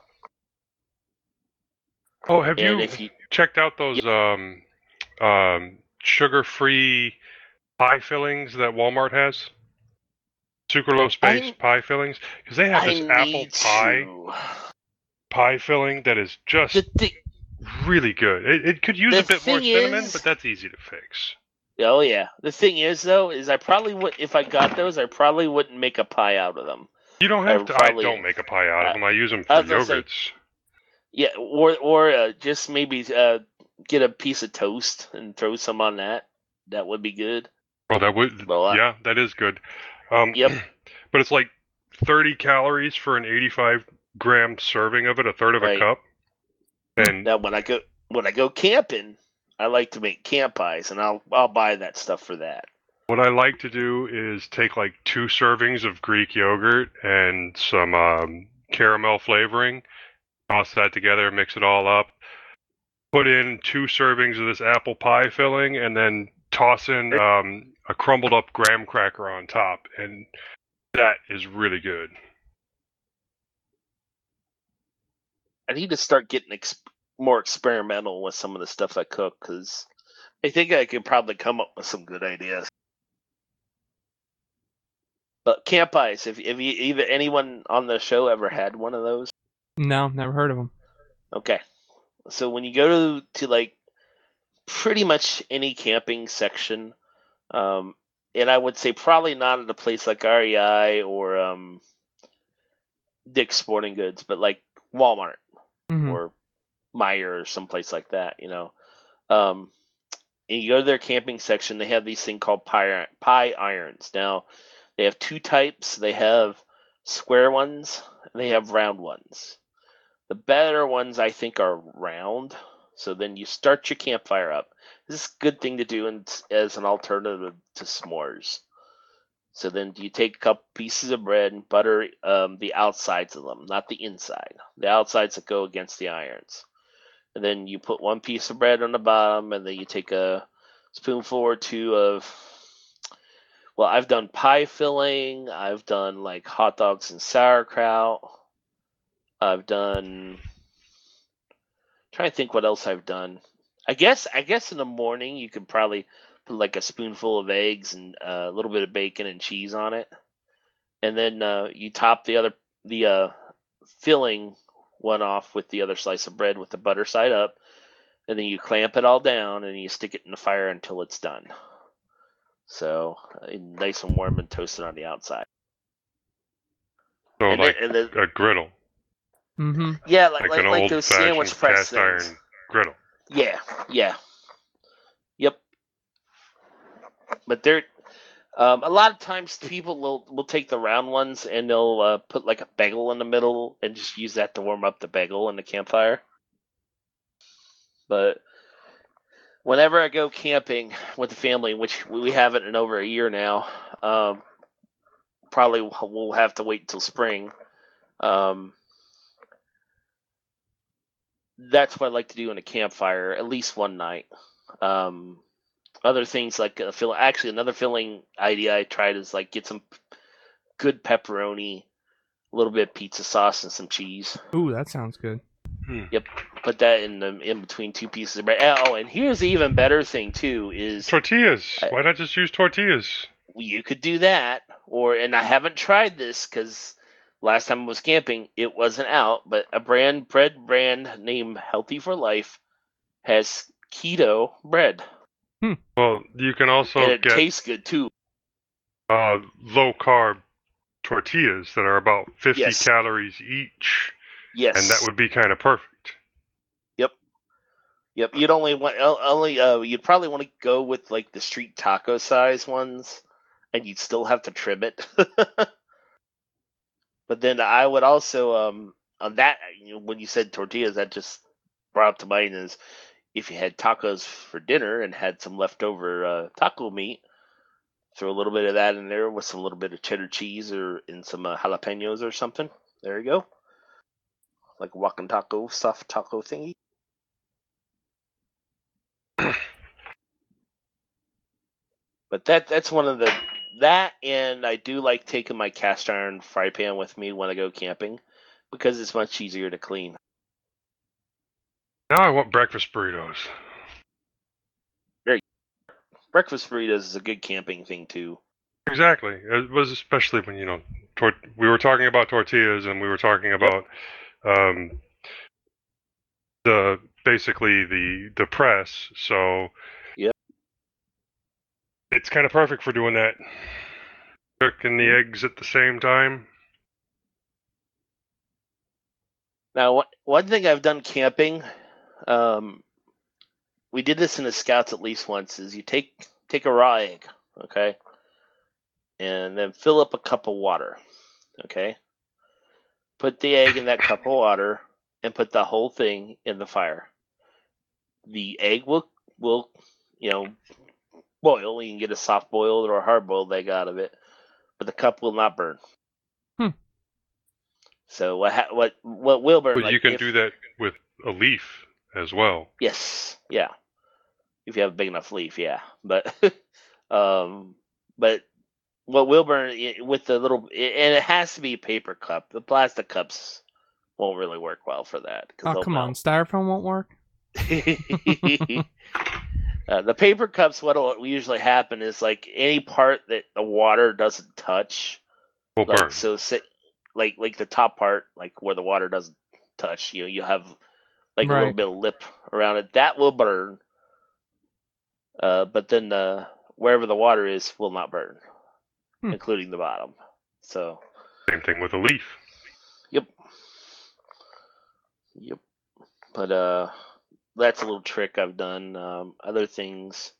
Oh, have And you if you checked out those um, um, sugar-free pie fillings that Walmart has? Sucralose-based I- pie fillings? Because they have I this apple need pie to. pie filling that is just The thi- really good. It, it could use The a bit more thing cinnamon, is- but that's easy to fix. Oh yeah. The thing is though, is I probably would if I got those, I probably wouldn't make a pie out of them. You don't I have to. probably- I don't make a pie out of uh, them. I use them for I was gonna say- yogurts. Yeah, or or uh, just maybe uh, get a piece of toast and throw some on that. That would be good. Well, that would. Well, I- yeah, that is good. Um, Yep. But it's like thirty calories for an eighty-five gram serving of it, a third of Right. a cup. And Now when I go when I go camping, I like to make camp pies, and I'll I'll buy that stuff for that. what I like to do is take like two servings of Greek yogurt and some um, caramel flavoring, toss that together, mix it all up, put in two servings of this apple pie filling, and then toss in um, a crumbled up graham cracker on top, and that is really good. I need to start getting ex- more experimental with some of the stuff I cook because I think I could probably come up with some good ideas. But camp pies, if if you, either anyone on the show ever had one of those, No, never heard of them. okay. So when you go to to like pretty much any camping section, um, and I would say probably not at a place like R E I or um, Dick's Sporting Goods, but like Walmart. Mhm. or Meyer or someplace like that, you know. Um, and you go to their camping section, they have these thing called pie, pie irons. Now, they have two types. They have square ones, and they have round ones. The better ones, I think, are round. So then you start your campfire up. This is a good thing to do in, as an alternative to s'mores. So then you take a couple pieces of bread and butter um, the outsides of them, not the inside. The outsides that go against the irons. And then you put one piece of bread on the bottom, and then you take a spoonful or two of, well, I've done pie filling. I've done like hot dogs and sauerkraut. I've done, trying to think what else I've done. I guess I guess in the morning you could probably put like a spoonful of eggs and uh, a little bit of bacon and cheese on it, and then uh, you top the other the uh, filling one off with the other slice of bread with the butter side up, and then you clamp it all down and you stick it in the fire until it's done. So uh, nice and warm and toasted on the outside. So and like then, and then, a griddle. Mm-hmm. Yeah, like Like like, an like old those sandwich fashioned press cast iron things. griddle. Yeah, yeah, yep. But they're um, a lot of times people will will take the round ones and they'll uh, put like a bagel in the middle and just use that to warm up the bagel in the campfire. But whenever I go camping with the family, which we haven't in over a year now, um, probably we'll have to wait until spring. Um, that's what I like to do in a campfire, at least one night. Um, other things like uh, fill. Actually, another filling idea I tried is like get some good pepperoni, a little bit of pizza sauce, and some cheese. Ooh, that sounds good. Hmm. Yep, put that in the in between two pieces of bread. Oh, and here's the even better thing too is Tortillas. I- Why not just use tortillas? you could do that, or and I haven't tried this because last time I was camping it wasn't out, but a brand bread brand named Healthy for Life has keto bread, Well, you can also and it get tastes good too. uh, low carb tortillas that are about fifty Yes. calories each, Yes, and that would be kind of perfect. Yep, you'd only want o- only uh you'd probably want to go with like the street taco size ones, and you'd still have to trim it. But then I would also um on that you know, when you said tortillas, that just brought up to mind is if you had tacos for dinner and had some leftover uh, taco meat, throw a little bit of that in there with some little bit of cheddar cheese or in some uh, jalapenos or something. There you go, like a walking taco, soft taco thingy. But that that's one of the that and I do like taking my cast iron fry pan with me when I go camping because it's much easier to clean. Now I want breakfast burritos. Breakfast burritos is a good camping thing too. Exactly. It was especially when you know tor- we were talking about tortillas and we were talking about um, the basically the the press. So Yep. it's kind of perfect for doing that. Cooking the eggs at the same time. Now, one one thing I've done camping, um, we did this in the Scouts at least once, is you take take a raw egg, okay, and then fill up a cup of water, okay. Put the egg in that cup of water and put the whole thing in the fire. The egg will will you know boil. You can get a soft boiled or a hard boiled egg out of it, but the cup will not burn. Hmm. So what ha- what what will burn? But like you can if- do that with a leaf as well. Yes, yeah. If you have a big enough leaf, yeah. But um, but what will burn i- with the little and it has to be a paper cup. The plastic cups won't really work well for that. 'cause Oh, they'll come on. melt. Styrofoam won't work? uh, the paper cups, what will usually happen is like any part that the water doesn't touch, Will like burn. so, say, like like the top part, like where the water doesn't touch, you know, you have like a little Right. bit of lip around it that will burn. Uh, but then uh, wherever the water is will not burn, Hmm. including the bottom. So, Same thing with a leaf. yep, yep. But uh, that's a little trick I've done. Um, other things,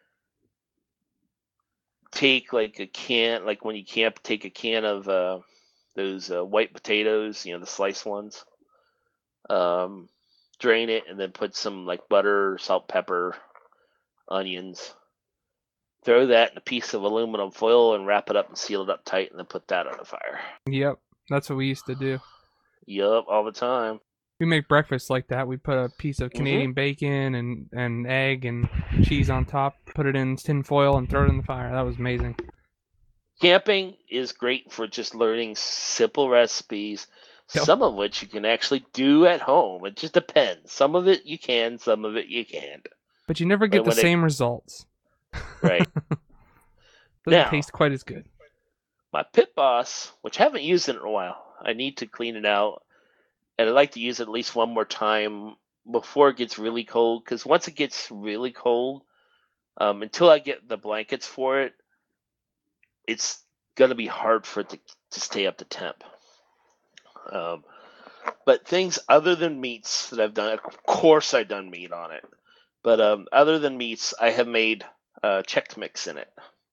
take like a can, like when you camp, take a can of uh, those uh, white potatoes, you know, the sliced ones. Um, drain it and then put some like butter, salt, pepper, onions. Throw that in a piece of aluminum foil and wrap it up and seal it up tight, and then put that on the fire. Yep. That's what we used to do. Yup, all the time. We make breakfast like that. We put a piece of Mhm. Canadian bacon and, and egg and cheese on top, put it in tin foil, and throw it in the fire. That was amazing. Camping is great for just learning simple recipes, Yep. some of which you can actually do at home. It just depends. Some of it you can, some of it you can't. But you never get But the when they- same results. Right. Doesn't Now- taste quite as good. My Pit Boss, which I haven't used in a while, I need to clean it out, and I'd like to use it at least one more time before it gets really cold. Because once it gets really cold, um, until I get the blankets for it, it's gonna be hard for it to, to stay up to temp. Um, but things other than meats that I've done, of course I've done meat on it. But um, other than meats, I have made uh, Chex Mix in it.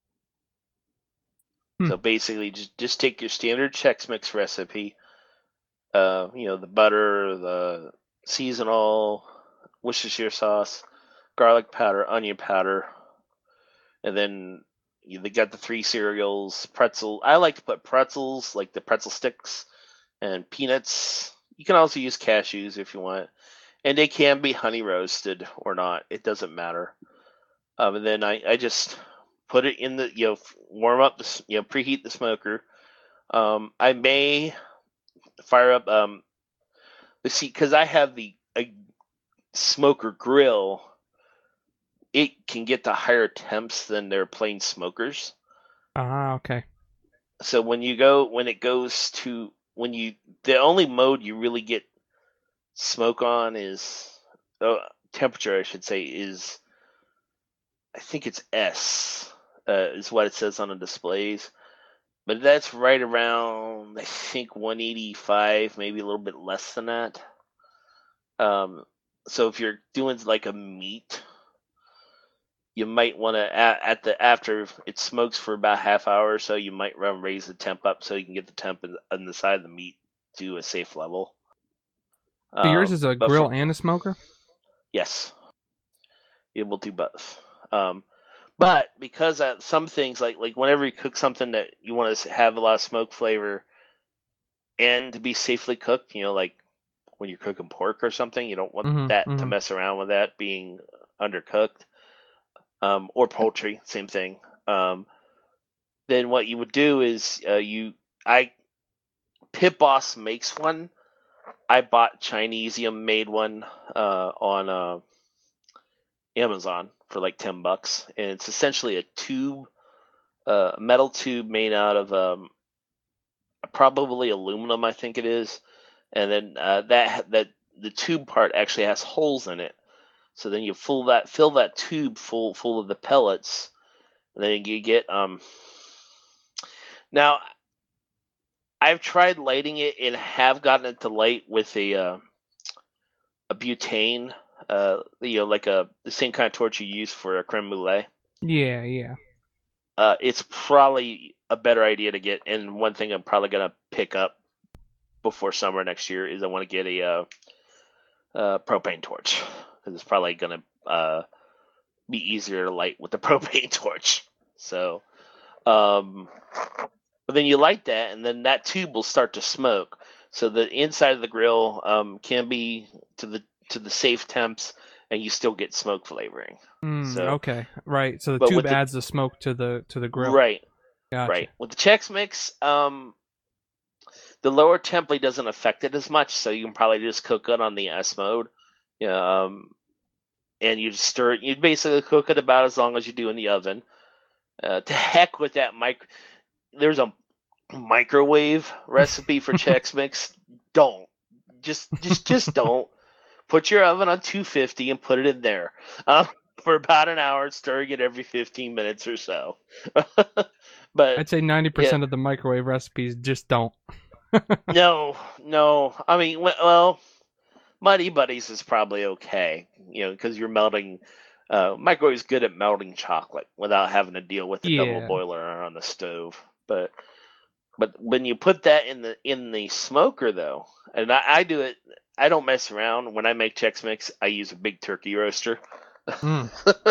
Hmm. So basically, just just take your standard Chex Mix recipe. Uh, you know, the butter, the seasonal, Worcestershire sauce, garlic powder, onion powder, and then you they got the three cereals, pretzel. I like to put pretzels, like the pretzel sticks, and peanuts. You can also use cashews if you want, and they can be honey roasted or not. It doesn't matter. Um, and then I, I just put it in the you know warm up the s- you know preheat the smoker. Um, I may fire up um the see because I have the a smoker grill. It can get to higher temps than their plain smokers. Ah, okay. So when you go when it goes to when you the only mode you really get smoke on is uh, temperature I should say is I think it's S uh, is what it says on the displays, but that's right around I think one eighty-five, maybe a little bit less than that. Um, so if you're doing like a meat, you might want to at, at the after it smokes for about half hour or so, you might run raise the temp up so you can get the temp in, on the side of the meat to a safe level. So yours Um, is a but grill for- and a smoker? Yes. It will do both. Um, but because uh, some things like like whenever you cook something that you want to have a lot of smoke flavor and to be safely cooked, you know, like when you're cooking pork or something, you don't want Mhm, that to mhm. mess around with that being undercooked. Um, or poultry, same thing. Um, then what you would do is uh, you I Pit Boss makes one. I bought Chinesium made one uh, on uh, Amazon for like ten bucks, and it's essentially a tube, uh, a metal tube made out of um, probably aluminum, I think it is, and then uh, that that the tube part actually has holes in it. So then you fill that fill that tube full full of the pellets, and then you get um. Now, I've tried lighting it and have gotten it to light with a uh, a butane, uh, you know, like a the same kind of torch you use for a creme brulee. Yeah, yeah. Uh, it's probably a better idea to get. And one thing I'm probably gonna pick up before summer next year is I want to get a uh, uh, propane torch because it's probably gonna uh, be easier to light with the propane torch. So, um, but then you light that, and then that tube will start to smoke. So the inside of the grill um, can be to the to the safe temps, and you still get smoke flavoring. Mm, So- okay, right. So the but tube with the- adds the smoke to the to the grill. Right, Gotcha. right. With the Chex Mix, um, the lower template doesn't affect it as much, so you can probably just cook it on the S mode. Yeah, um, and you just stir it. You basically cook it about as long as you do in the oven. Uh, to heck with that mic. There's a microwave recipe for Chex Mix. Don't just just just don't put your oven on two fifty and put it in there um, for about an hour, stirring it every fifteen minutes or so. But I'd say ninety percent of the microwave recipes just don't. no, no. I mean, we- well, Muddy Buddies is probably okay, you know, because you're melting. Uh, microwave's good at melting chocolate without having to deal with the Yeah. double boiler on the stove. But but when you put that in the in the smoker though, and I, I do it, I don't mess around. When I make Chex Mix, I use a big turkey roaster. Mm.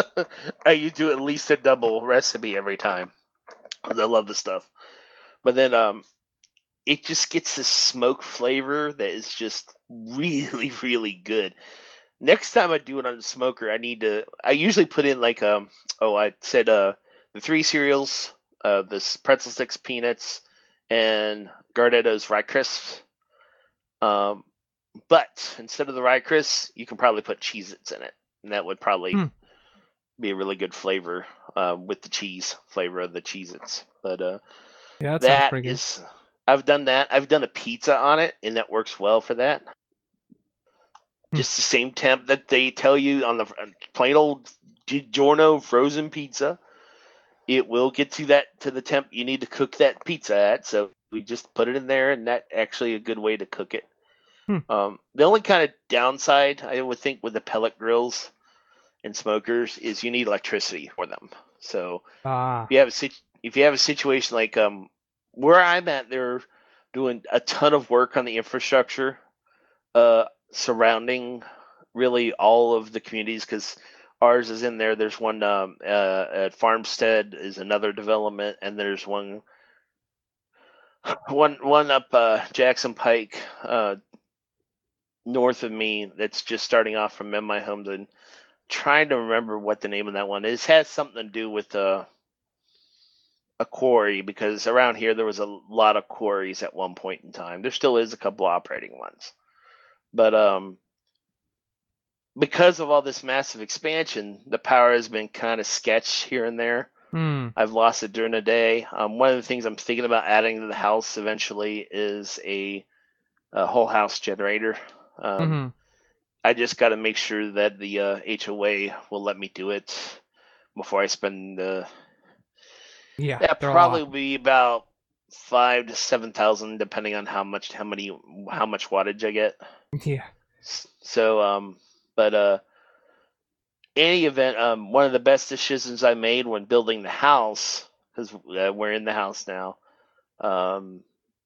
I do at least a double recipe every time. 'Cause I love the stuff. But then um, it just gets this smoke flavor that is just really, really good. Next time I do it on the smoker, I need to. I usually put in like um. Oh, I said uh the three cereals, uh this pretzel sticks, peanuts, and Gardetto's Rye Crisps. Um, but instead of the Rye Crisps, you can probably put Cheez-Its in it, and that would probably Hmm. be a really good flavor uh, with the cheese flavor of the Cheez-Its. But uh, Yeah, that sounds that pretty good. is, I've done that. I've done a pizza on it, and that works well for that. Hmm. Just the same temp that they tell you on the plain old DiGiorno frozen pizza. It will get to that to the temp you need to cook that pizza at. So we just put it in there, and that's actually a good way to cook it. Hmm. Um, the only kind of downside I would think with the pellet grills and smokers is you need electricity for them. So Ah. if you have a sit- if you have a situation like um where I'm at, they're doing a ton of work on the infrastructure uh surrounding really all of the communities, because ours is in there. There's one um uh, at Farmstead is another development, and there's one one one up uh Jackson Pike uh north of me that's just starting off from in my home. And trying to remember what the name of that one is. It has something to do with uh, a quarry, because around here there was a lot of quarries at one point in time. There still is a couple operating ones. But um, because of all this massive expansion, the power has been kind of sketch here and there. Hmm. I've lost it during the day. Um, one of the things I'm thinking about adding to the house eventually is a, a whole house generator. Um, hmm I just got to make sure that the uh, H O A will let me do it before I spend. Uh, Yeah. that they're a probably lot. will be about five to seven thousand, depending on how much, how many, how much wattage I get. Yeah. So, um, but uh, any event, um, one of the best decisions I made when building the house, because uh, we're in the house now, um,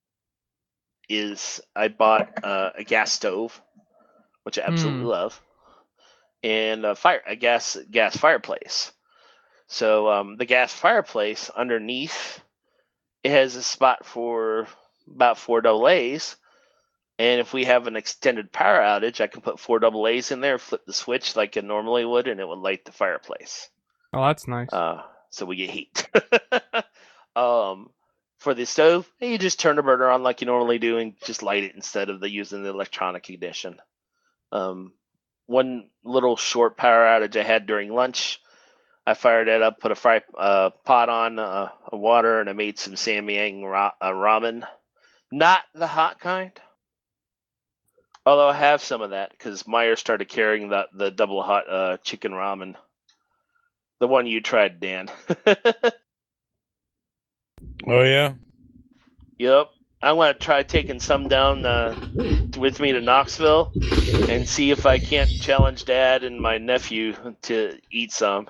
is I bought uh, a gas stove, which I absolutely Hmm. love, and a fire, a gas gas fireplace. So um, the gas fireplace underneath, it has a spot for about four double A's, and if we have an extended power outage, I can put four double A's in there, flip the switch like I normally would, and it would light the fireplace. Oh, that's nice. Uh, so we get heat. um, for the stove, you just turn the burner on like you normally do and just light it instead of the using the electronic ignition. Um, one little short power outage I had during lunch, I fired it up, put a fry uh, pot on uh, water, and I made some Samyang ra- uh, ramen. Not the hot kind, although I have some of that because Meyer started carrying the the double hot uh, chicken ramen, the one you tried, Dan. Oh yeah. Yep. I want to try taking some down uh, with me to Knoxville and see if I can't challenge Dad and my nephew to eat some.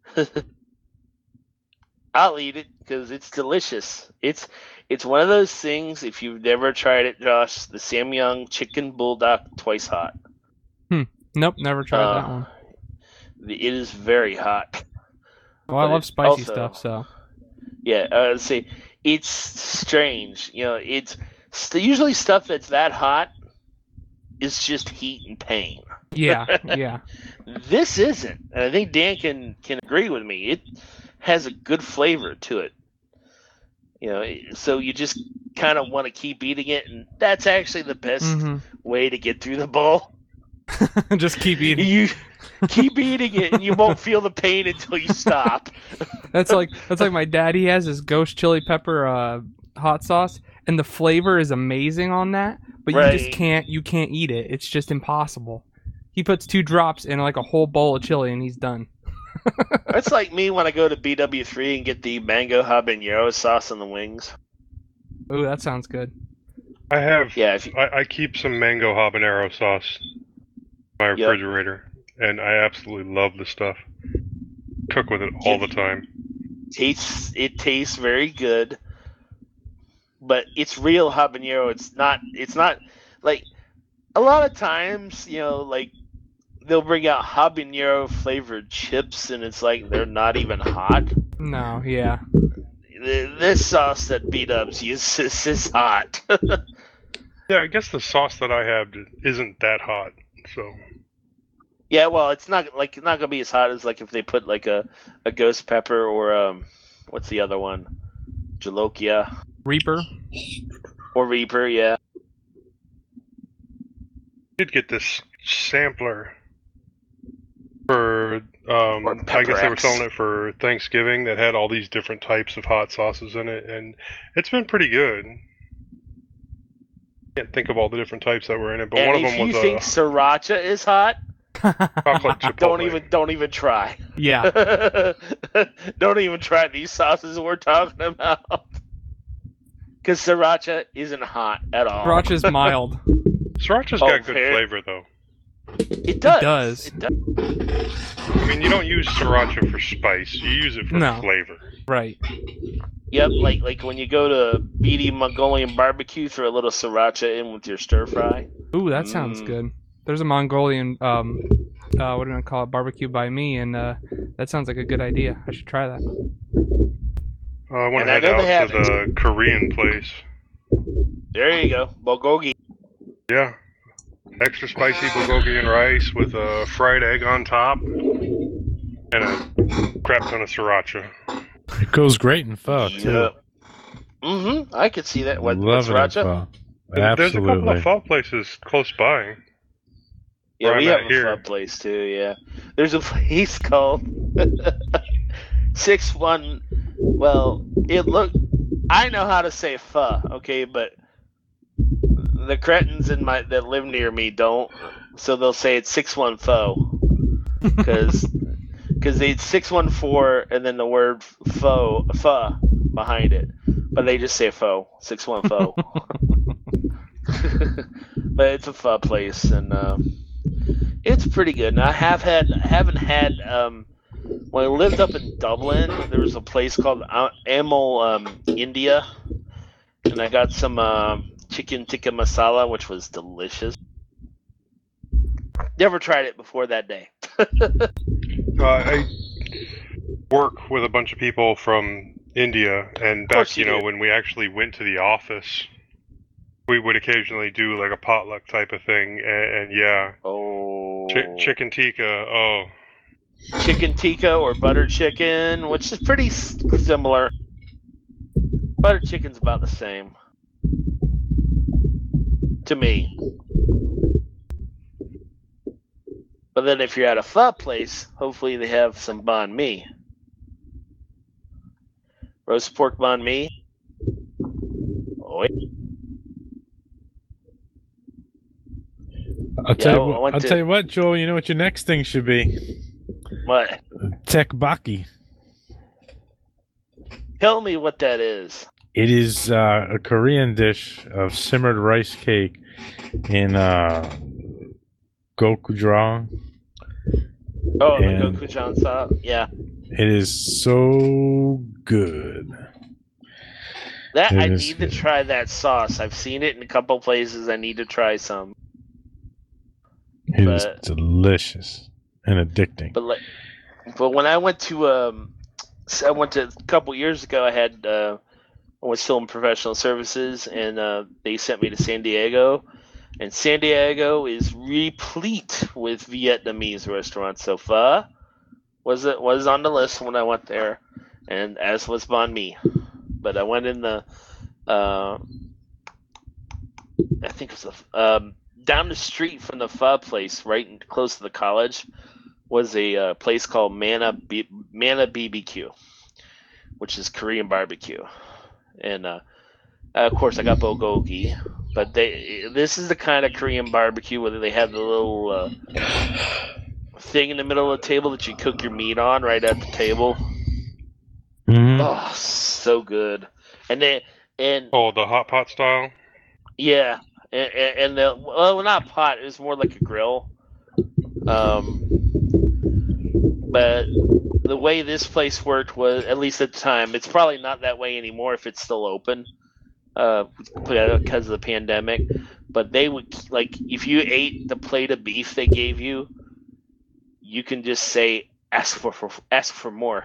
I'll eat it because it's delicious. It's it's one of those things. If you've never tried it, Josh, the Samyang Chicken Bulldog Twice Hot. Hmm. Nope, never tried Uh, that one. It is very hot. Well, I but love it spicy also- stuff, so. Yeah, uh, see, it's strange. You know, it's st- usually stuff that's that hot is just heat and pain. Yeah, yeah. This isn't, and I think Dan can can agree with me. It has a good flavor to it. You know, so you just kind of want to keep eating it, and that's actually the best hmm way to get through the bowl. Just keep eating. You keep eating it, and you won't feel the pain until you stop. That's like that's like my dad. He has his ghost chili pepper uh, hot sauce, and the flavor is amazing on that. But you just Right. can't you can't eat it. It's just impossible. He puts two drops in like a whole bowl of chili, and he's done. It's like me when I go to B W three and get the mango habanero sauce on the wings. Ooh, that sounds good. I have. Yeah, if you, I, I keep some mango habanero sauce in my Yep. refrigerator, and I absolutely love the stuff. Cook with it all the time. tastes it tastes very good, but it's real habanero. It's not. It's not like a lot of times, you know, like they'll bring out habanero flavored chips, and it's like they're not even hot. No, yeah. Th- This sauce that B-Dubs uses is hot. Yeah, I guess the sauce that I have isn't that hot, so Yeah, well, it's not like it's not gonna be as hot as like if they put like a, a ghost pepper or um, what's the other one, Jalokia Reaper. or Reaper. Yeah, I did get this sampler For um, Or I Pepper guess they were X. selling it for Thanksgiving. That had all these different types of hot sauces in it, and it's been pretty good. Can't think of all the different types that were in it, but and one of if them you was think a sriracha is hot, chocolate chipotle. don't even don't even try. Yeah. Don't even try these sauces we're talking about. Because sriracha isn't hot at all. Sriracha's mild. Sriracha's Oh, got good fair. flavor though. It does. It does. It does. I mean, you don't use sriracha for spice. You use it for No. flavor. Right. Yep, like like when you go to B D Mongolian barbecue, throw a little sriracha in with your stir fry. Ooh, that sounds Mm. good. There's a Mongolian, um, uh, what do I call it, barbecue by me, and uh, that sounds like a good idea. I should try that. Uh, I want And to I head know out they have to the Korean place. There you go, bulgogi. Yeah. Extra spicy bulgogi and rice with a fried egg on top and a crap ton of sriracha. It goes great in pho too. Yep. Mm-hmm. I could see that. What, Love what's it in sriracha? pho. There's- There's a couple Absolutely. of pho places close by. Yeah, where we I'm have at a here. pub place too. Yeah, there's a place called Six One. Well, it look. I know how to say pho, okay, but the cretins in my that live near me don't. So they'll say it's Six One Pho, because because they six one four and then the word pho pho behind it, but they just say pho six one pho. But it's a pho place and. Uh, It's pretty good. And I have had, I haven't had, um, when I lived up in Dublin, there was a place called A- Amal um, India, and I got some um chicken tikka masala, which was delicious. Never tried it before that day. Uh, I work with a bunch of people from India, and course back, you you know, do. when we actually went to the office, we would occasionally do like a potluck type of thing, and, and yeah, Oh, chi- chicken tikka. Oh, chicken tikka or butter chicken, which is pretty s- similar. Butter chicken's about the same to me. But then if you're at a pho place, hopefully they have some banh mi. Roast pork banh mi. Oh, yeah. I'll tell Yeah, you I what, went I'll to- tell you what, Joel. You know what your next thing should be? What? Tekbaki. Tell me what that is. It is uh, a Korean dish of simmered rice cake in uh, gochujang. Oh, the And- gochujang sauce. Yeah, It is so good. that It I is need good. to try that sauce. I've seen it in a couple places. I need to try some. It is But- delicious and addicting. But like, but when I went to um, s- I went to a couple years ago. I had uh, I was still in professional services, and uh, they sent me to San Diego, and San Diego is replete with Vietnamese restaurants. So pho was it was on the list when I went there, and as was banh mi. But I went in the, uh, I think it was the um, down the street from the pho place, right in, close to the college, was a uh, place called Mana B- Mana B B Q, which is Korean barbecue, and uh, of course I got bulgogi. But they this is the kind of Korean barbecue where they have the little uh, thing in the middle of the table that you cook your meat on right at the table. Mhm. Oh, so good. And they and oh, the hot pot style. yeah, and, and the well, not pot. It was more like a grill. Um, but the way this place worked was, at least at the time, it's probably not that way anymore if it's still open, uh, because of the pandemic. But they would like if you ate the plate of beef they gave you, you can just say ask for, for ask for more.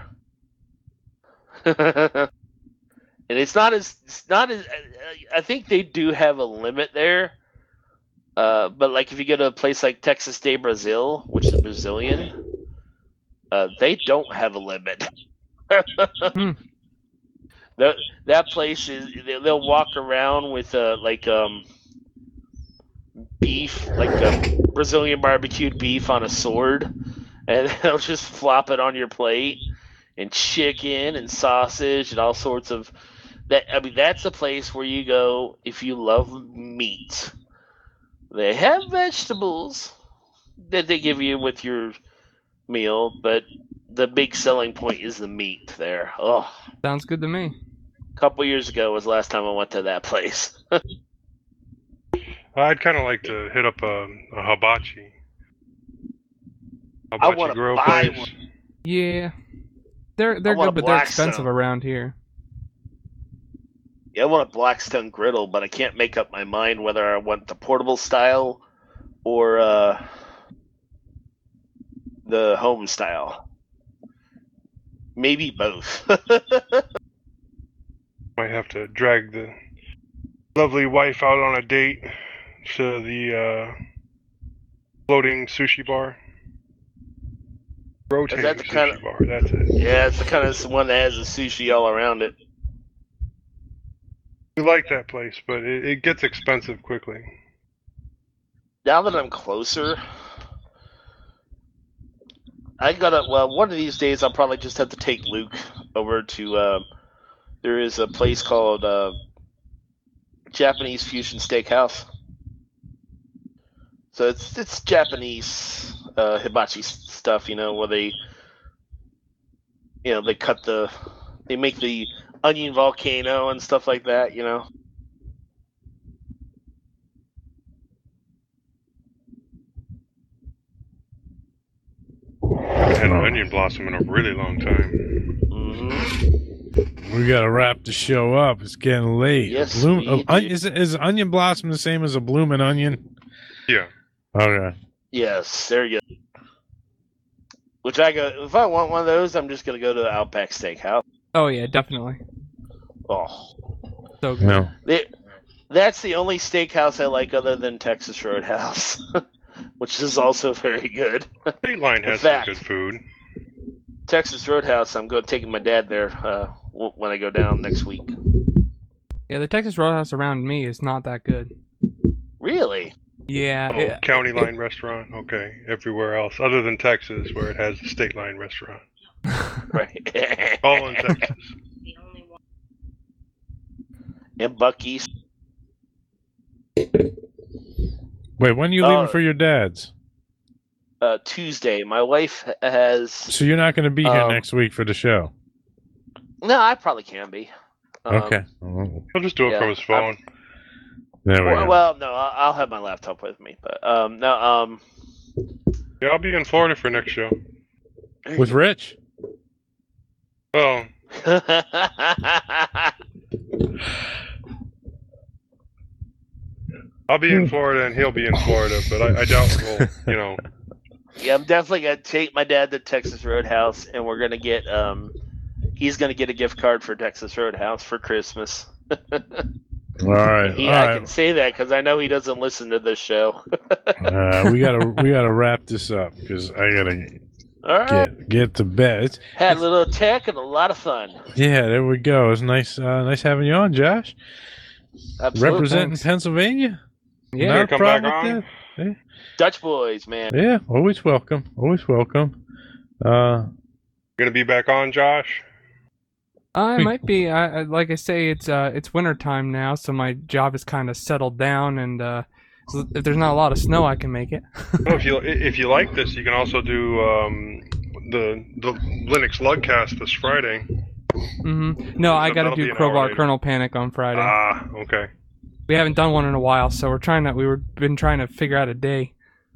And it's not as it's not as I think they do have a limit there. Uh, but like if you go to a place like Texas de Brazil, which is Brazilian, uh, they don't have a limit. Hmm. That that place is they- they'll walk around with uh, like um beef, like a Brazilian barbecued beef on a sword, and they'll just flop it on your plate, and chicken and sausage and all sorts of that. I mean, that's a place where you go if you love meat. They have vegetables that they give you with your meal, but the big selling point is the meat there. Oh, Sounds good to me. a couple years ago was the last time I went to that place. I'd kind of like to hit up a, a hibachi. I Hibachi want to grill buy place. one. Yeah, they're they're I want good, a but they're Blackstone. expensive around here. Yeah, I want a Blackstone griddle, but I can't make up my mind whether I want the portable style or uh, the home style. Maybe both. Might have to drag the lovely wife out on a date to the uh, floating sushi bar. Rotating that the sushi kind of- bar, that's it. Yeah, it's the kind of one that has the sushi all around it. We like that place, but it, it gets expensive quickly. Now that I'm closer, I gotta. Well, one of these days I'll probably just have to take Luke over to. Uh, there is a place called uh, Japanese Fusion Steakhouse. So it's it's Japanese uh, hibachi s- stuff, you know, where they, you know, they cut the, they make the onion volcano and stuff like that, you know. I haven't had an onion blossom in a really long time. Mm-hmm. We gotta wrap the show up. It's getting late. Yes, Bloom, we uh, do. on- is is onion blossom the same as a blooming onion? Yeah. Okay. Yes, there you go. Which I go, if I want one of those, I'm just gonna go to the Outback Steakhouse. Oh yeah, definitely. Oh, So good. No. they, that's the only steakhouse I like other than Texas Roadhouse, which is also very good. State Line In has some fact- good food. Texas Roadhouse, I'm going taking my dad there uh, w- when I go down next week. Yeah, the Texas Roadhouse around me is not that good. Really? Yeah. Oh, it- County it- Line restaurant. Okay. Everywhere else, other than Texas, where it has the State Line restaurant. Right. All in Texas. And Buc-ee's. Wait, when are you leaving Uh, for your dad's? Uh, Tuesday. My wife has. So you're not going to be here um, next week for the show? No, I probably can be. Um, Okay. He'll just do it yeah, from his phone. There we Well, go. well, no, I'll I'll have my laptop with me, but um, no, um. Yeah, I'll be in Florida for next show. With Rich? Oh, I'll be in Florida and he'll be in Florida, but I, I doubt we'll, you know. Yeah, I'm definitely gonna take my dad to Texas Roadhouse, and we're gonna get um, he's gonna get a gift card for Texas Roadhouse for Christmas. All right. He, all I right. can say that because I know he doesn't listen to this show. Uh, we gotta we gotta wrap this up because I gotta All right, get get to bed. It's, had a little tech and a lot of fun. yeah, there we go. It's nice uh, nice having you on, Josh. Absolutely. Representing thanks. Pennsylvania. Yeah. Not a Come back problem on? with that. Dutch boys, man. Yeah, always welcome. Always welcome. Uh, Gonna be back on, Josh? I might be. I, I like I say, it's uh, it's winter time now, so my job is kind of settled down, and uh, so if there's not a lot of snow, I can make it. Oh, if you if you like this, you can also do um, the the Linux Lugcast this Friday. hmm No, I got to That'll be do an hour Crowbar later. Kernel Panic on Friday. Ah, okay. We haven't done one in a while, so we're trying to. We were been trying to figure out a day.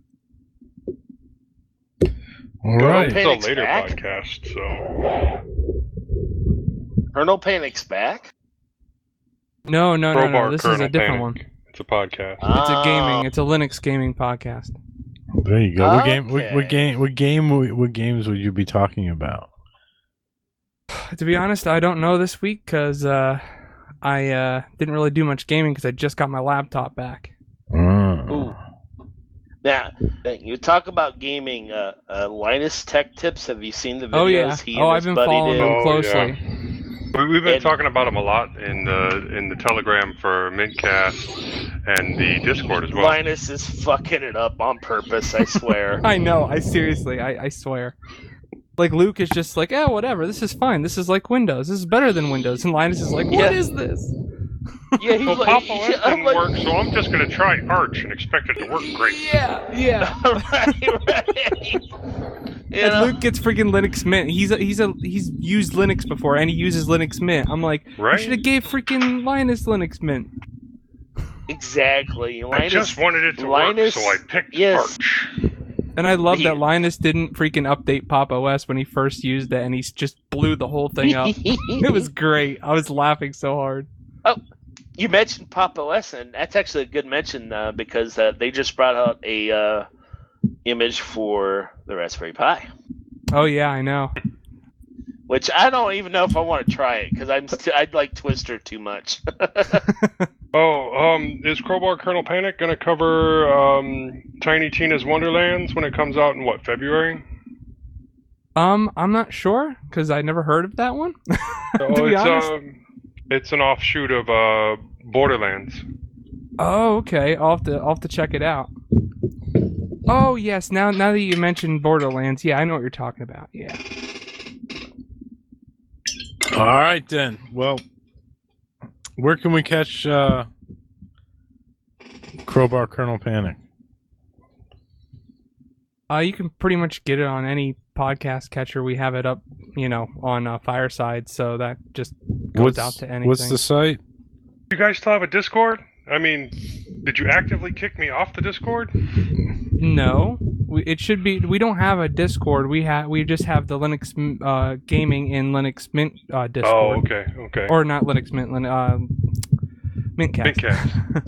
all Well, right. it's a Panic's later back? podcast, so Colonel Panic's back. No, no, no, Crowbar no. This is Kernel a different Panic. one. It's a podcast. It's a Oh. gaming. It's a Linux gaming podcast. There you go. What game? What, Okay. what game? What game? What, what games would you be talking about? To be honest, I don't know this week because uh, I uh, didn't really do much gaming because I just got my laptop back. Mm. Ooh. Now, you talk about gaming. Uh, uh, Linus Tech Tips. Have you seen the videos? Oh yeah. He Oh, and I've his been buddy following did? them Oh, closely. yeah. We, we've been And- talking about them a lot in the in the Telegram for Mintcast and the Discord as well. Linus is fucking it up on purpose, I swear. I know. I seriously. I, I swear. Like Luke is just like, oh, whatever. This is fine. This is like Windows. This is better than Windows. And Linus is like, what Yeah. is this? Yeah, he's Well, like, Pop! he- O S I'm didn't like- work, so I'm just going to try Arch and expect it to work great. Yeah, yeah. right, right. You And know? Luke gets freaking Linux Mint. He's a, he's a he's used Linux before, and he uses Linux Mint. I'm like, Right? you should have gave freaking Linus Linux Mint. Exactly. Linus, I just wanted it to Linus, work, so I picked yes. Arch. And I love He- that Linus didn't freaking update Pop! O S when he first used it, and he just blew the whole thing up. It was great. I was laughing so hard. You mentioned Pop! O S, and that's actually a good mention uh, because uh, they just brought out a uh, image for the Raspberry Pi, Oh yeah, I know. which I don't even know if I want to try it because I'm st- I'd like Twister too much. Oh, um, is Crowbar Colonel Panic going to cover um, Tiny Tina's Wonderlands when it comes out in, what, February? Um, I'm not sure because I never heard of that one. Oh, to be it's, honest. um, it's an offshoot of uh, Borderlands. Oh, okay. I'll have to I'll have to check it out. Oh yes, now now that you mentioned Borderlands, yeah, I know what you're talking about. Yeah. All right then. Well, where can we catch uh, Crowbar Colonel Panic? Uh, you can pretty much get it on any podcast catcher. We have it up, you know, on uh, Fireside, so that just goes What's, out to anything. what's the site? You guys still have a Discord? I mean, did you actively kick me off the Discord? No, we, it should be. We don't have a Discord. We have we just have the Linux uh, gaming in Linux Mint uh, Discord. Oh, okay, okay. Or not Linux Mint, Lin, uh, Mintcast. Mintcast.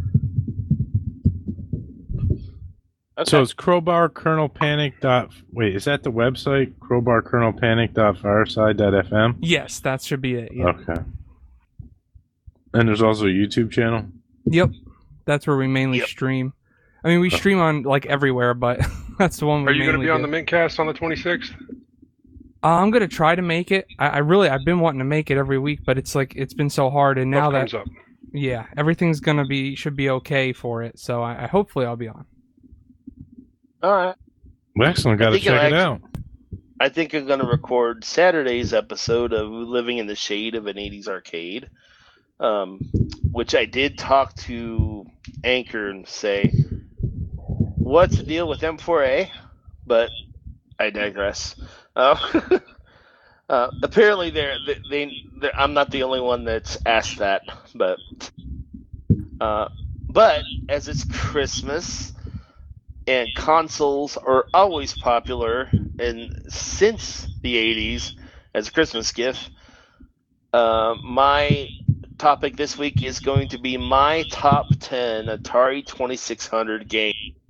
Okay. So it's Crowbar Colonel Panic dot. Wait, is that the website? Crowbar Colonel Panic dot fireside dot f m. Yes, that should be it. Yeah. Okay. And there's also a YouTube channel. Yep, that's where we mainly Yep. stream. I mean, we stream on like everywhere, but that's the one we Are you mainly going to be on do. the Mintcast on the twenty-sixth? Uh, I'm gonna try to make it. I, I really, I've been wanting to make it every week, but it's like it's been so hard, and now Stuff that comes up. yeah, everything's gonna be should be okay for it. So I, I hopefully I'll be on. All right. Well, excellent. Got to think check it'll it out. I think I'm going to record Saturday's episode of Living in the Shade of an eighties Arcade, um, which I did talk to Anchor and say, what's the deal with M four A? But I digress. Uh, uh, apparently, they're, they, they, they're, I'm not the only one that's asked that, but uh, but as it's Christmas and consoles are always popular, and since the eighties as a Christmas gift, uh, my topic this week is going to be my top ten Atari twenty-six hundred games.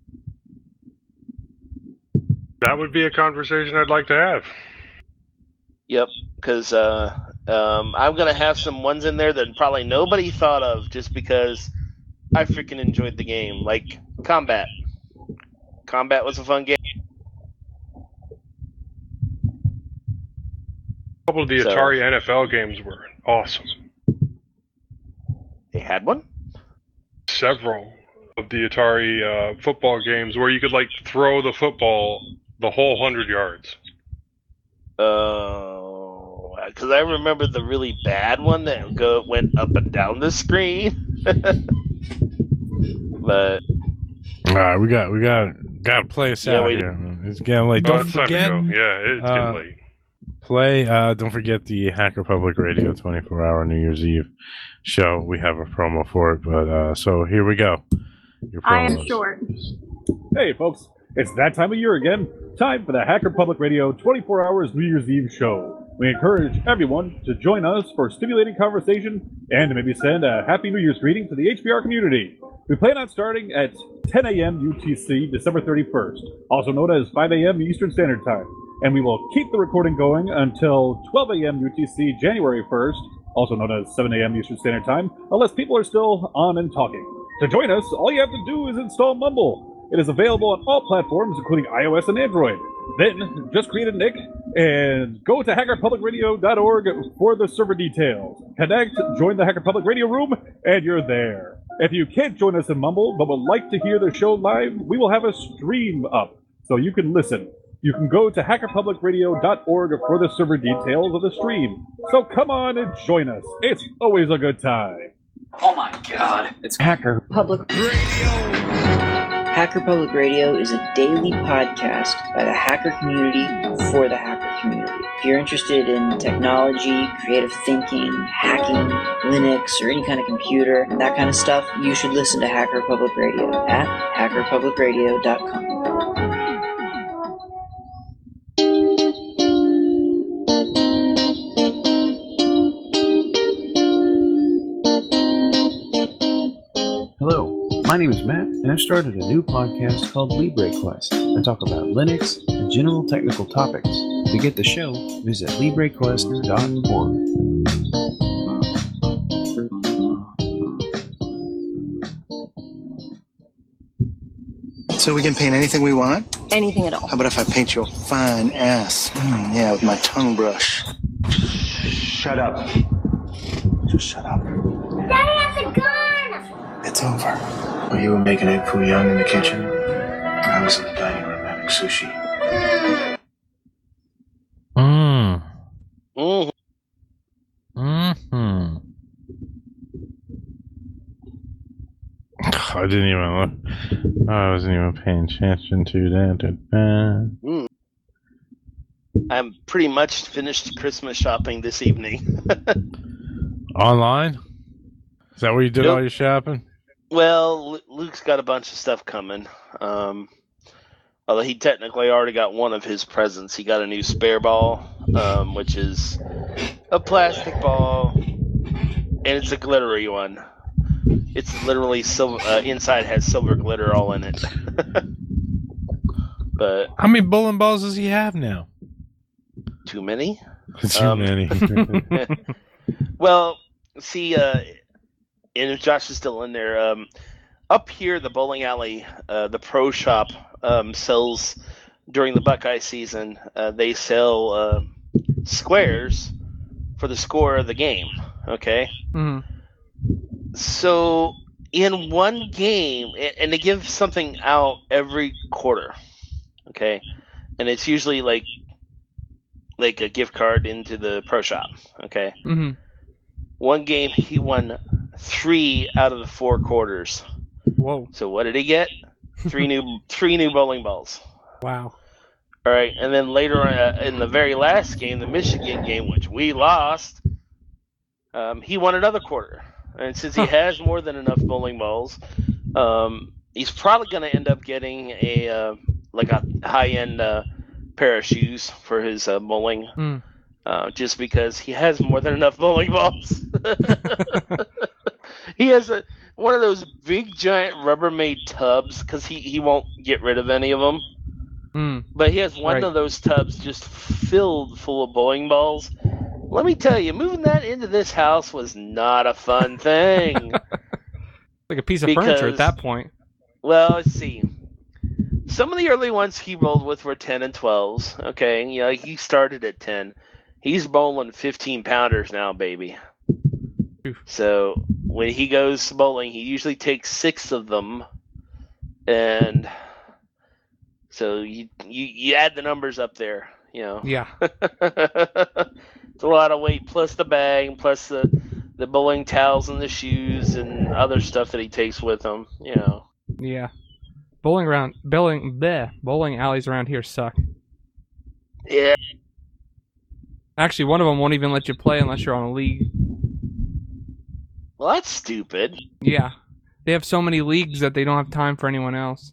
That would be a conversation I'd like to have. Yep, because uh, um, I'm going to have some ones in there that probably nobody thought of just because I freaking enjoyed the game. Like Combat. Combat was a fun game. A couple of the So- Atari N F L games were awesome. They had one? Several of the Atari uh, football games where you could like throw the football the whole hundred yards. Oh, because I remember the really bad one that go went up and down the screen. But All right, we got we got got to play us Yeah, out we- here. It's getting late. Oh, Don't it's time to forget, go. Yeah, it's uh, getting late. play. Uh, don't forget the Hacker Public Radio twenty-four hour New Year's Eve show. We have a promo for it, but uh, so here we go. Your I am promos. short. Hey, folks, it's that time of year again. Time for the Hacker Public Radio twenty-four hours New Year's Eve show. We encourage everyone to join us for stimulating conversation and to maybe send a Happy New Year's greeting to the H B R community. We plan on starting at ten a.m. U T C, December thirty-first, also known as five a.m. Eastern Standard Time. And we will keep the recording going until twelve a.m. U T C, January first, also known as seven a.m. Eastern Standard Time, unless people are still on and talking. To join us, all you have to do is install Mumble. It is available on all platforms, including iOS and Android. Then just create a nick and go to hacker public radio dot org for the server details. Connect, join the Hacker Public Radio room, and you're there. If you can't join us in Mumble but would like to hear the show live, we will have a stream up so you can listen. You can go to hacker public radio dot org for the server details of the stream. So come on and join us. It's always a good time. Oh my god. It's Hacker Public Radio. Hacker Public Radio is a daily podcast by the hacker community for the hacker community. If you're interested in technology, creative thinking, hacking, Linux, or any kind of computer, that kind of stuff, you should listen to Hacker Public Radio at hacker public radio dot com. Hello, my name is Matt, and I've started a new podcast called LibreQuest. I talk about Linux and general technical topics. To get the show, visit libre quest dot org. So we can paint anything we want? Anything at all. How about if I paint your fine ass? Mm, yeah, with my tongue brush. Shut up. Just shut up. Daddy has a gun! It's over. Well, you were making egg foo young in the kitchen. I was in the dining room having sushi. Mm. Mm. Mm-hmm. I didn't even look. I wasn't even paying attention to that. Mm. I'm pretty much finished Christmas shopping this evening. Online? Is that where you did Nope. all your shopping? Well, Lu- Luke's got a bunch of stuff coming. Um, although he technically already got one of his presents. He got a new spare ball, um, which is a plastic ball, and it's a glittery one. It's literally silver. Uh, inside has silver glitter all in it. But how many bowling balls does he have now? Too many. Too Um, many. Well, see, uh, and if Josh is still in there, um, up here, the bowling alley, uh, the pro shop um, sells during the Buckeye season. Uh, they sell uh, squares for the score of the game. Okay. Mm. So in one game, a- and they give something out every quarter. Okay, and it's usually like like a gift card into the pro shop. Okay. Mm-hmm. One game, he won three out of the four quarters. Whoa! So what did he get? Three new, three new bowling balls. Wow. All right, and then later on, uh, in the very last game, the Michigan game, which we lost, um, he won another quarter. And since he has more than enough bowling balls, um, he's probably going to end up getting a uh, like a high-end uh, pair of shoes for his uh, bowling. Mm. Uh, just because he has more than enough bowling balls. He has a one of those big giant Rubbermaid tubs because he, he won't get rid of any of them. Mm. But he has one Right. of those tubs just filled full of bowling balls. Let me tell you, moving that into this house was not a fun thing. Like a piece of furniture at Because- that point. Well, let's see. Some of the early ones he rolled with were ten and twelves. Okay, you know, he started at ten. He's bowling fifteen pounders now, baby. So when he goes bowling, he usually takes six of them, and so you you, you add the numbers up there. You know, Yeah. it's a lot of weight plus the bag, plus the the bowling towels and the shoes and other stuff that he takes with him. You know. Yeah. Bowling around bowling bleh, bowling alleys around here suck. Yeah. Actually, one of them won't even let you play unless you're on a league. Well, that's stupid. Yeah. They have so many leagues that they don't have time for anyone else.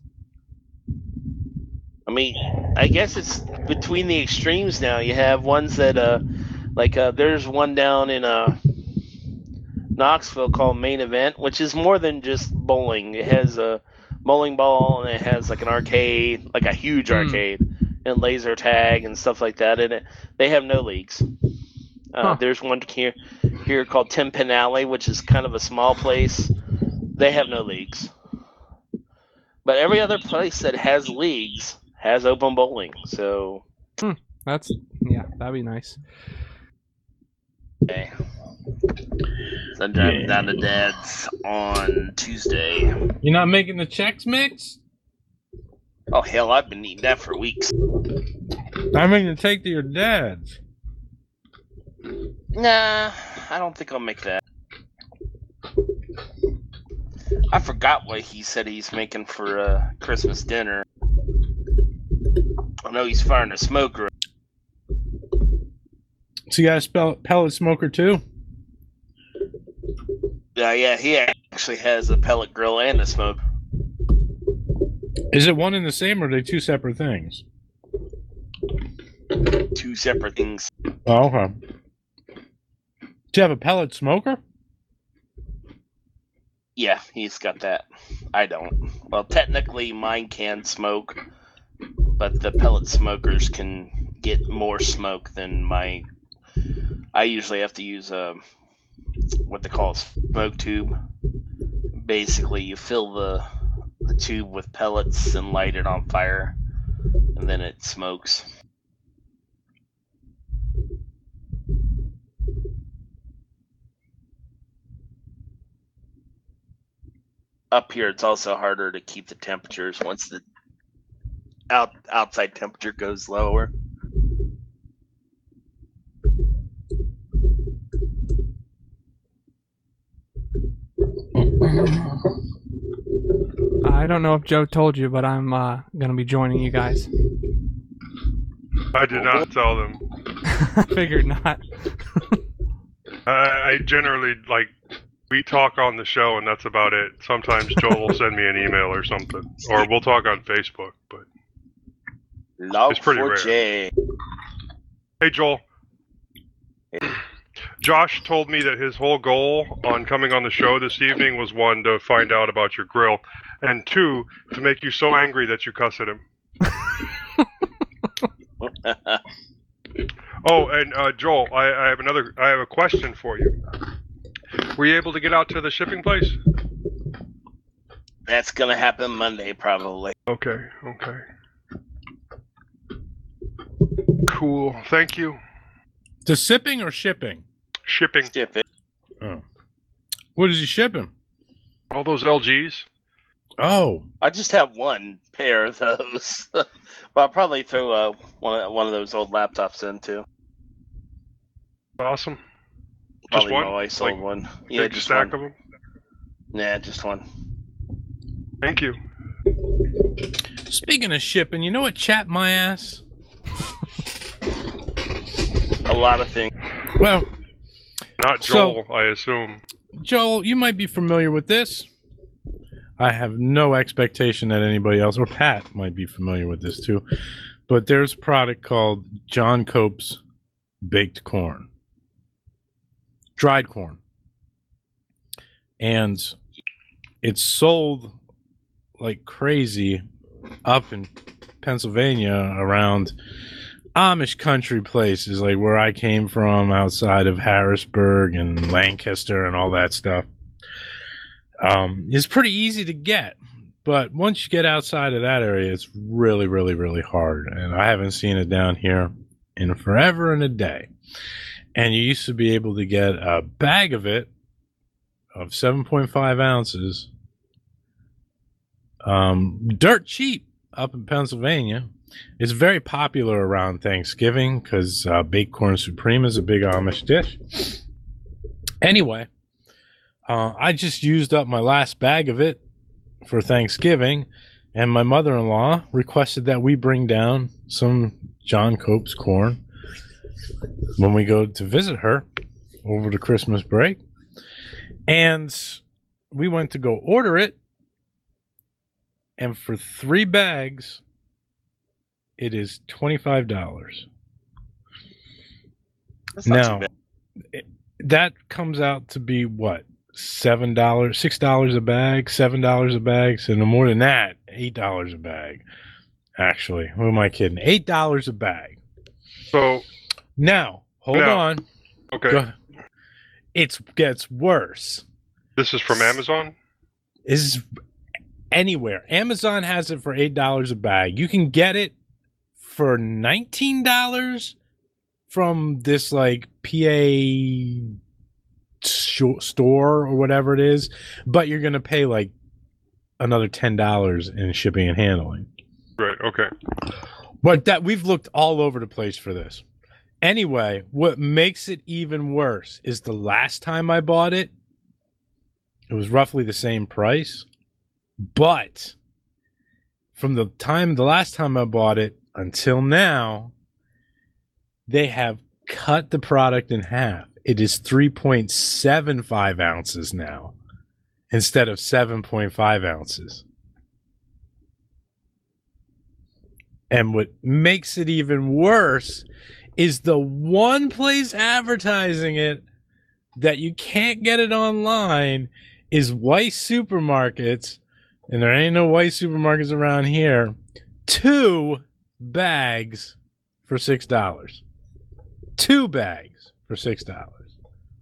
I mean, I guess it's between the extremes now. You have ones that, uh, like, uh, there's one down in uh, Knoxville called Main Event, which is more than just bowling. It has a bowling ball and it has like an arcade, like a huge Mm. arcade, and laser tag and stuff like that in it. They have no leagues. Uh, Huh. There's one here here called Ten Pin Alley, which is kind of a small place. They have no leagues. But every other place that has leagues has open bowling. So hmm, that's yeah, that'd be nice. Okay. So I'm driving Yeah. down to Dad's on Tuesday. You're not making the Chex Mix? Oh hell, I've been eating that for weeks. I mean, to take to your dad's. Nah, I don't think I'll make that. I forgot what he said he's making for uh, Christmas dinner. I know he's firing a smoker. So you got a spell- pellet smoker too? Yeah, yeah, he actually has a pellet grill and a smoke. Is it one and the same, or are they two separate things? Two separate things. Oh, okay. Do you have a pellet smoker? Yeah, he's got that. I don't. Well, technically mine can smoke, but the pellet smokers can get more smoke than my... I usually have to use a... what they call a smoke tube. Basically, you fill the, the tube with pellets and light it on fire, and then it smokes. Up here, it's also harder to keep the temperatures once the out outside temperature goes lower. I don't know if Joe told you, but I'm uh, gonna be joining you guys. I did not tell them. I figured not. I, I generally, like, we talk on the show and that's about it. Sometimes Joel will send me an email or something. Or we'll talk on Facebook, but Love it's pretty for rare. Jay. Hey, Joel. Josh told me that his whole goal on coming on the show this evening was, one, to find out about your grill, and two, to make you so angry that you cuss at him. Oh, and uh, Joel, I, I have another. I have a question for you. Were you able to get out to the shipping place? That's gonna happen Monday, probably. Okay, okay. Cool. Thank you. To sipping or shipping? Shipping. Shipping. Oh. What is he shipping? All those L Gs. Oh. I just have one pair of those. But I'll probably throw uh, one of one of those old laptops in too. Awesome. Probably Just one? my wife's old Like, one. Yeah, big just stack one. of them? Nah, just one. Thank you. Speaking of shipping, you know what chapped my ass? A lot of things. Well, Not Joel, I assume. Joel, you might be familiar with this. I have no expectation that anybody else, or Pat might be familiar with this too. But there's a product called John Cope's Baked Corn. Dried corn. And it's sold like crazy up in Pennsylvania around Amish country places, like where I came from, outside of Harrisburg and Lancaster and all that stuff. Um, it's pretty easy to get, but once you get outside of that area, it's really, really, really hard. And I haven't seen it down here in forever and a day. And you used to be able to get a bag of it of seven point five ounces, um, dirt cheap up in Pennsylvania. It's very popular around Thanksgiving because uh, baked corn supreme is a big Amish dish. Anyway, uh, I just used up my last bag of it for Thanksgiving, and my mother-in-law requested that we bring down some John Cope's corn when we go to visit her over the Christmas break. And we went to go order it, and for three bags, it is twenty-five dollars. That's not Now, too bad. it, that comes out to be what? seven dollars, six dollars a bag, seven dollars a bag. So no more than that, eight dollars a bag. Actually, who am I kidding? eight dollars a bag. So now, hold now, on. Okay. Go, it gets worse. This is from Amazon? Is anywhere. Amazon has it for eight dollars a bag. You can get it for nineteen dollars from this like P A sh- store or whatever it is, but you're going to pay like another ten dollars in shipping and handling. Right, okay. But that we've looked all over the place for this. Anyway, what makes it even worse is the last time I bought it, it was roughly the same price. But from the time the last time I bought it until now, they have cut the product in half. It is three point seven five ounces now instead of seven point five ounces. And what makes it even worse is the one place advertising it that you can't get it online is Weis Supermarkets, and there ain't no Weis Supermarkets around here. Two bags for six dollars. Two bags for six dollars.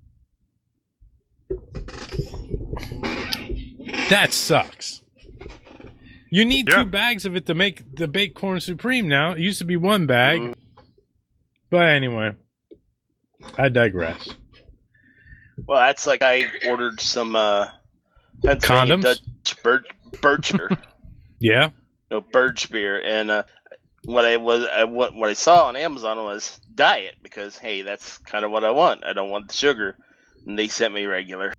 That sucks. You need yeah. two bags of it to make the baked corn supreme now. It used to be one bag. Mm. But anyway, I digress. Well, that's like I ordered some uh, Pennsylvania Condoms? Dutch birch, birch beer. Yeah? No, birch beer. And uh, what I was, I, what, what I saw on Amazon was diet because, hey, that's kind of what I want. I don't want the sugar. And they sent me regular.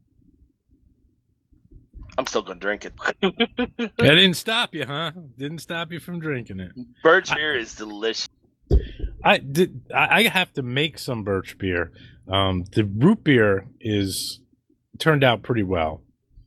I'm still going to drink it. That didn't stop you, huh? Didn't stop you from drinking it. Birch beer is delicious. I did. I I have to make some birch beer. Um, the root beer is turned out pretty well.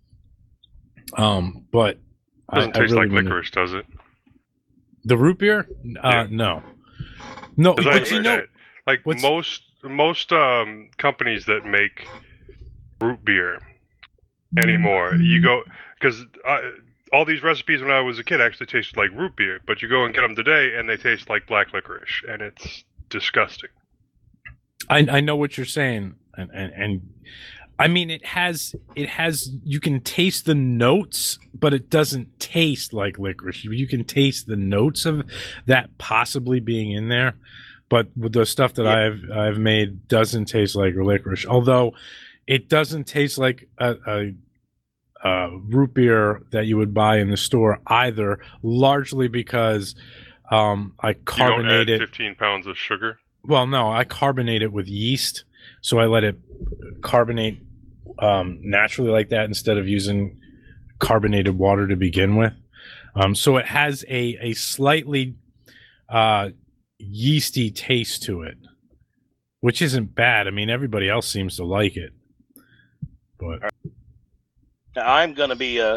Um, but doesn't I, taste I really like licorice, does it? The root beer? Uh, Yeah. no, no. But I, you know, like what's- most most um, companies that make root beer anymore, you go because all these recipes when I was a kid actually tasted like root beer, but you go and get them today and they taste like black licorice, and it's disgusting. I I know what you're saying, and, and and I mean it has it has you can taste the notes, but it doesn't taste like licorice. You, you can taste the notes of that possibly being in there, but with the stuff that Yeah. I've I've made doesn't taste like licorice. Although it doesn't taste like a, a Uh, root beer that you would buy in the store either, largely because um, I You don't carbonate add it. fifteen pounds of sugar. Well, no, I carbonate it with yeast, so I let it carbonate um, naturally like that instead of using carbonated water to begin with. Um, so it has a a slightly uh, yeasty taste to it, which isn't bad. I mean, everybody else seems to like it, but. Now, I'm going to be uh,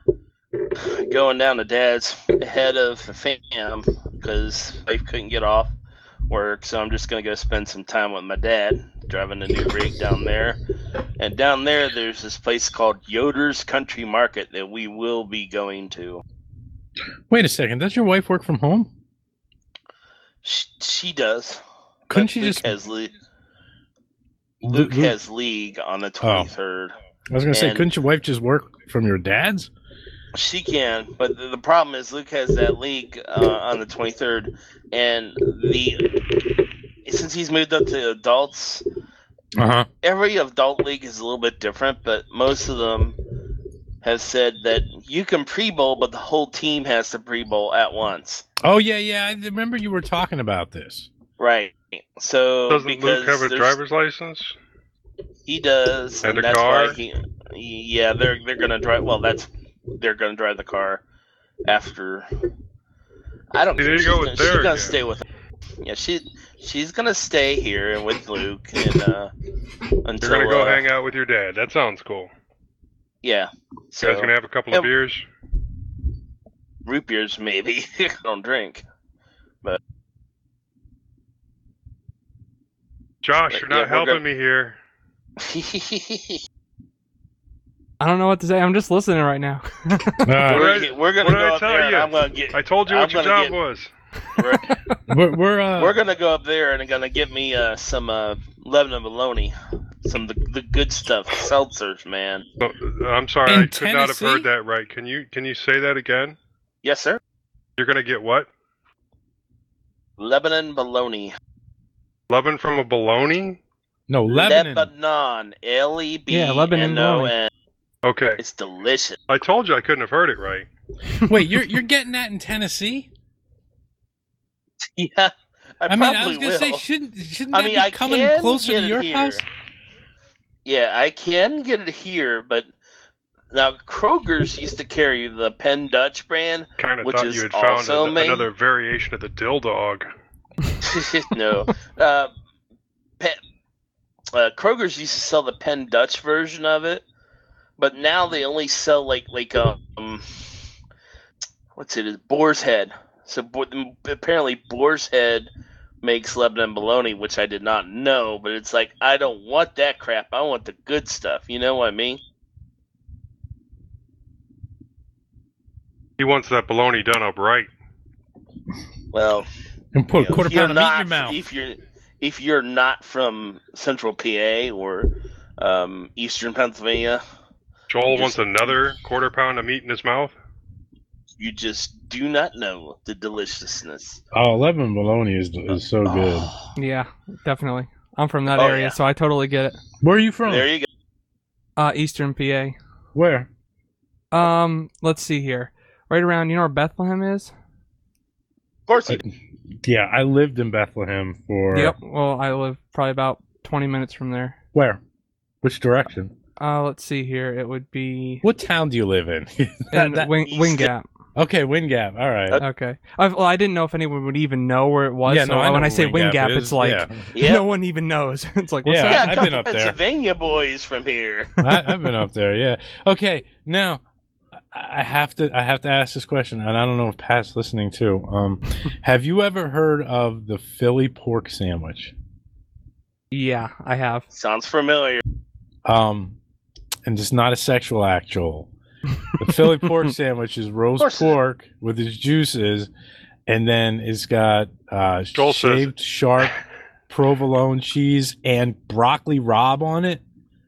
going down to Dad's ahead of the fam because wife couldn't get off work, so I'm just going to go spend some time with my dad, driving a new rig down there. And down there, there's this place called Yoder's Country Market that we will be going to. Wait a second. Does your wife work from home? She, she does. Couldn't But she Luke just- Has le- Luke- Luke has league on the twenty-third. I was going to say, And- couldn't your wife just work from your dad's? She can, but the, the problem is Luke has that league uh, on the twenty-third, and the since he's moved up to adults, Uh-huh. every adult league is a little bit different, but most of them have said that you can pre-bowl, but the whole team has to pre-bowl at once. Oh, yeah, yeah. I remember you were talking about this. Right. So Doesn't because Luke have a there's- driver's license? He does, And and, a that's car? why he. Yeah, they're they're gonna drive. Well, that's they're gonna drive the car after. I don't. See, care. there you She's go gonna, with she's there gonna again. stay with. Yeah, she she's gonna stay here and with Luke and uh, until You're gonna go uh, hang out with your dad. That sounds cool. Yeah. You So guys gonna have a couple of and beers? root beers maybe. I don't drink, but Josh, But, you're yeah, not we're helping gonna- me here. I don't know what to say. I'm just listening right now. we're, did I- we're gonna what did go I up tell there and you? I'm gonna get. I told you I'm what your gonna job get- was. We're, we're, uh, We're gonna go up there and gonna get me uh, some uh, Lebanon bologna. some of the, the good stuff, seltzers, man. Oh, I'm sorry, In I could not have Tennessee? heard that right. Can you can you say that again? Yes, sir. You're gonna get what? Lebanon bologna. Lebanon from a bologna? No, Lebanon. Lebanon. L E B Yeah, Lebanon N O bologna. N. Okay. It's delicious. I told you I couldn't have heard it right. Wait, you're you're getting that in Tennessee? Yeah, I, I mean, probably I was gonna will. say, shouldn't shouldn't I that mean, be I coming can closer get to it your here. house? Yeah, I can get it here, but now Kroger's used to carry the Penn Dutch brand, Kind of which thought is you had found also an- made. another variation of the dill dog. no, uh, Penn, uh, Kroger's used to sell the Penn Dutch version of it, but now they only sell like like um, what's it? Is Boar's Head. So Bo- apparently Boar's Head makes Lebanon bologna, which I did not know, but it's like, I don't want that crap. I want the good stuff. You know what I mean? He wants that bologna done up right. Well, And put you know, a quarter if you're pound of meat in not- your mouth. If you're if you're not from Central P A or um, Eastern Pennsylvania, Joel you wants just- another quarter pound of meat in his mouth. you just do not know the deliciousness. Oh, Lebanon bologna is is so good. Yeah, definitely. I'm from that Oh, area, yeah. so I totally get it. Where are you from? There you go. Uh, Eastern P A. Where? Um, let's see here. Right around, you know where Bethlehem is? Of course you Yeah, I lived in Bethlehem for. Yep. Well, I live probably about twenty minutes from there. Where? Which direction? Uh, let's see here. It would be What town do you live in? in That- Wing, Wing Gap. Okay, Wind Gap. All right. Okay. I, well, I didn't know if anyone would even know where it was. Yeah, so no, I know when I where say Wing Wing Gap Gap, is, it's like yeah. Yeah. no one even knows. It's like what's Yeah, that? Yeah, I've a couple been up there. Pennsylvania boys from here. I, I've been up there. Yeah. Okay. Now, I have to. I have to ask this question, and I don't know if Pat's listening too. Um, have you ever heard of the Philly pork sandwich? Yeah, I have. Sounds familiar. Um, and it's not a sexual act, Joel. The Philly pork sandwich is roast course it is. pork with its juices, and then it's got uh, Joel says- shaved sharp provolone cheese and broccoli rabe on it.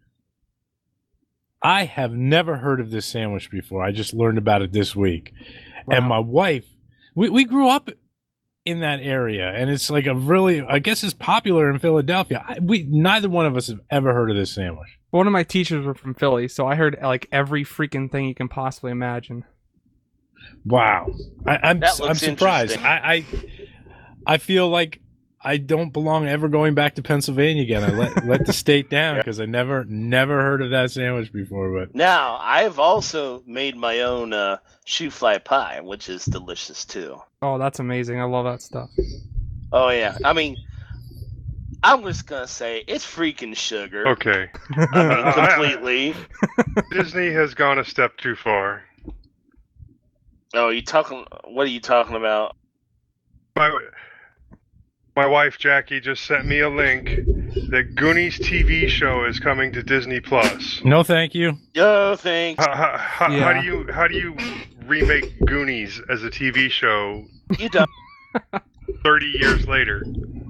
I have never heard of this sandwich before. I just learned about it this week. And my wife, we, we grew up in that area, and it's like a really, I guess it's popular in Philadelphia. I, we neither one of us have ever heard of this sandwich. One of my teachers were from Philly, so I heard like every freaking thing you can possibly imagine. Wow, I, I'm That I'm looks surprised. interesting. I, I I feel like I don't belong ever going back to Pennsylvania again. I let let the state down because I never never heard of that sandwich before. But Now, I've also made my own uh, shoe fly pie, which is delicious too. Oh, that's amazing. I love that stuff. Oh yeah, I mean, I'm just gonna say it's freaking sugar. Okay. I mean, completely. Disney has gone a step too far. Oh, you talking? What are you talking about? My, my wife Jackie just sent me a link. The Goonies T V show is coming to Disney Plus. no, thank you. Yo, thanks. How, how, how, how Yeah. do you how do you remake Goonies as a T V show You don't. thirty years later?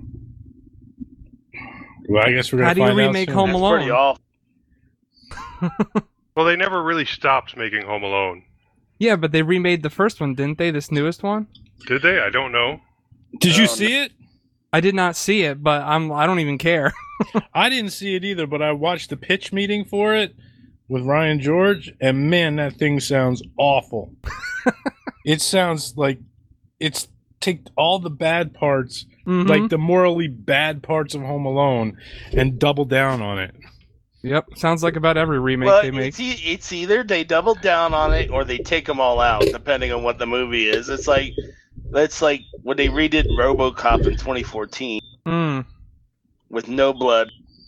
Well, I guess we're gonna How do you find out remake soon. Home That's Alone? pretty awful. Well, they never really stopped making Home Alone, Yeah, but they remade the first one, didn't they? This newest one. did they? I don't know. Did you Oh, see it? I did not see it, but I'm. I don't even care. I didn't see it either, but I watched the pitch meeting for it with Ryan George, and man, that thing sounds awful. It sounds like it's take all the bad parts, Mhm. like the morally bad parts of Home Alone, and double down on it. Yep, sounds like about every remake Well, they make. it's, e- it's either they double down on it or they take them all out, depending on what the movie is. It's like that's like when they redid RoboCop in twenty fourteen Mm. with no blood.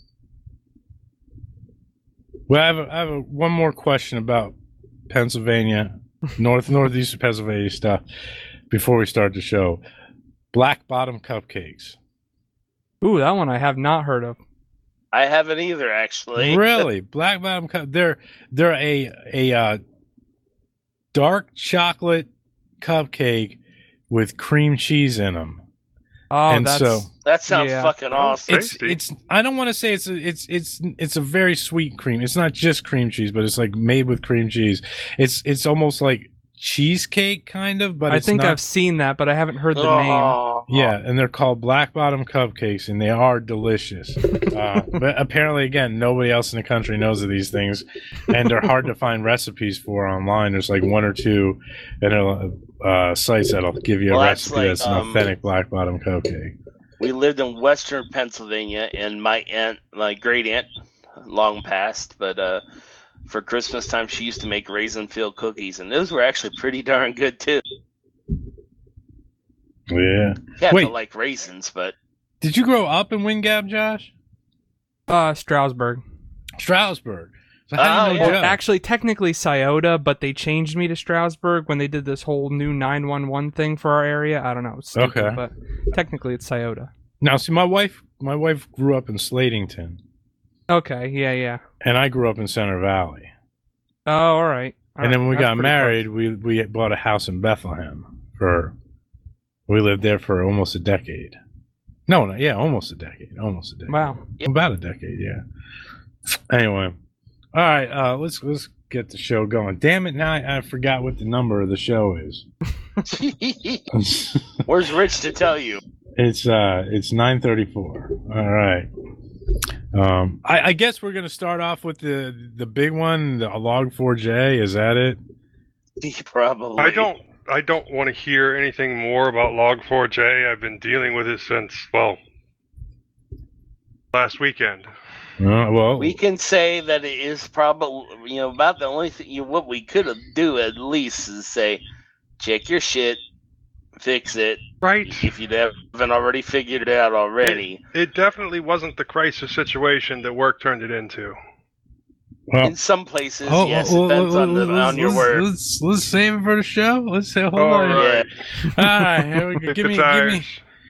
Well, I have, a, I have a, one more question about Pennsylvania, north northeastern Pennsylvania stuff before we start the show. Black Bottom Cupcakes. Ooh, that one I have not heard of. I haven't either, actually. Really, Black Bottom Cup? They're they're a a uh, dark chocolate cupcake with cream cheese in them. Oh, and that's so That sounds yeah. fucking awesome. it's it's I don't want to say it's a, it's it's it's a very sweet cream. It's not just cream cheese, but it's like made with cream cheese. It's it's almost like cheesecake kind of, but I it's think not. I've seen that, but I haven't heard the name. Oh. Yeah, and they're called Black Bottom Cupcakes, and they are delicious. Uh, but apparently, again, nobody else in the country knows of these things, and they're hard to find recipes for online. There's like one or two uh, sites that'll give you a Well, that's recipe like, that's an um, authentic Black Bottom Cupcake. We lived in Western Pennsylvania, and my aunt, my great aunt, long past, but uh, for Christmas time, she used to make raisin filled cookies, and those were actually pretty darn good too. Yeah. You have Wait, to like raisins, but did you grow up in Wingab, Josh? Uh, Stroudsburg. Stroudsburg. So how Oh, do you know yeah. Joe? Actually, technically Scioto, but they changed me to Stroudsburg when they did this whole new nine one one thing for our area. I don't know. It's stupid, Okay. But technically it's Scioto. Now, see, my wife, my wife grew up in Slatington, Okay, yeah, yeah. and I grew up in Center Valley. Oh, all right. All and then when we right, that's got pretty married, we we bought a house in Bethlehem. For we lived there for almost a decade. No, no, yeah, almost a decade, almost a decade. Wow. About a decade, yeah. Anyway, all right, uh, let's let's get the show going. Damn it, now I, I forgot what the number of the show is. where's Rich to tell you? It's uh, it's nine thirty-four. All right. Um, I, I guess we're gonna start off with the the big one, the log four j. Is that it? Probably. I don't. I don't want to hear anything more about log four j. I've been dealing with it since, well, last weekend. Uh, well, We can say that it is probably, you know, about the only thing, you know, what we could do at least is say, check your shit, fix it. Right. If you haven't already figured it out already. It, it definitely wasn't the crisis situation that work turned it into. well, In some places, oh, yes, oh, it depends oh, on, the, let's- on your let's- word. Let's let's save it for the show. Let's say hold All on. right. Yeah. All right, here we go. Give me, It's give me, ours.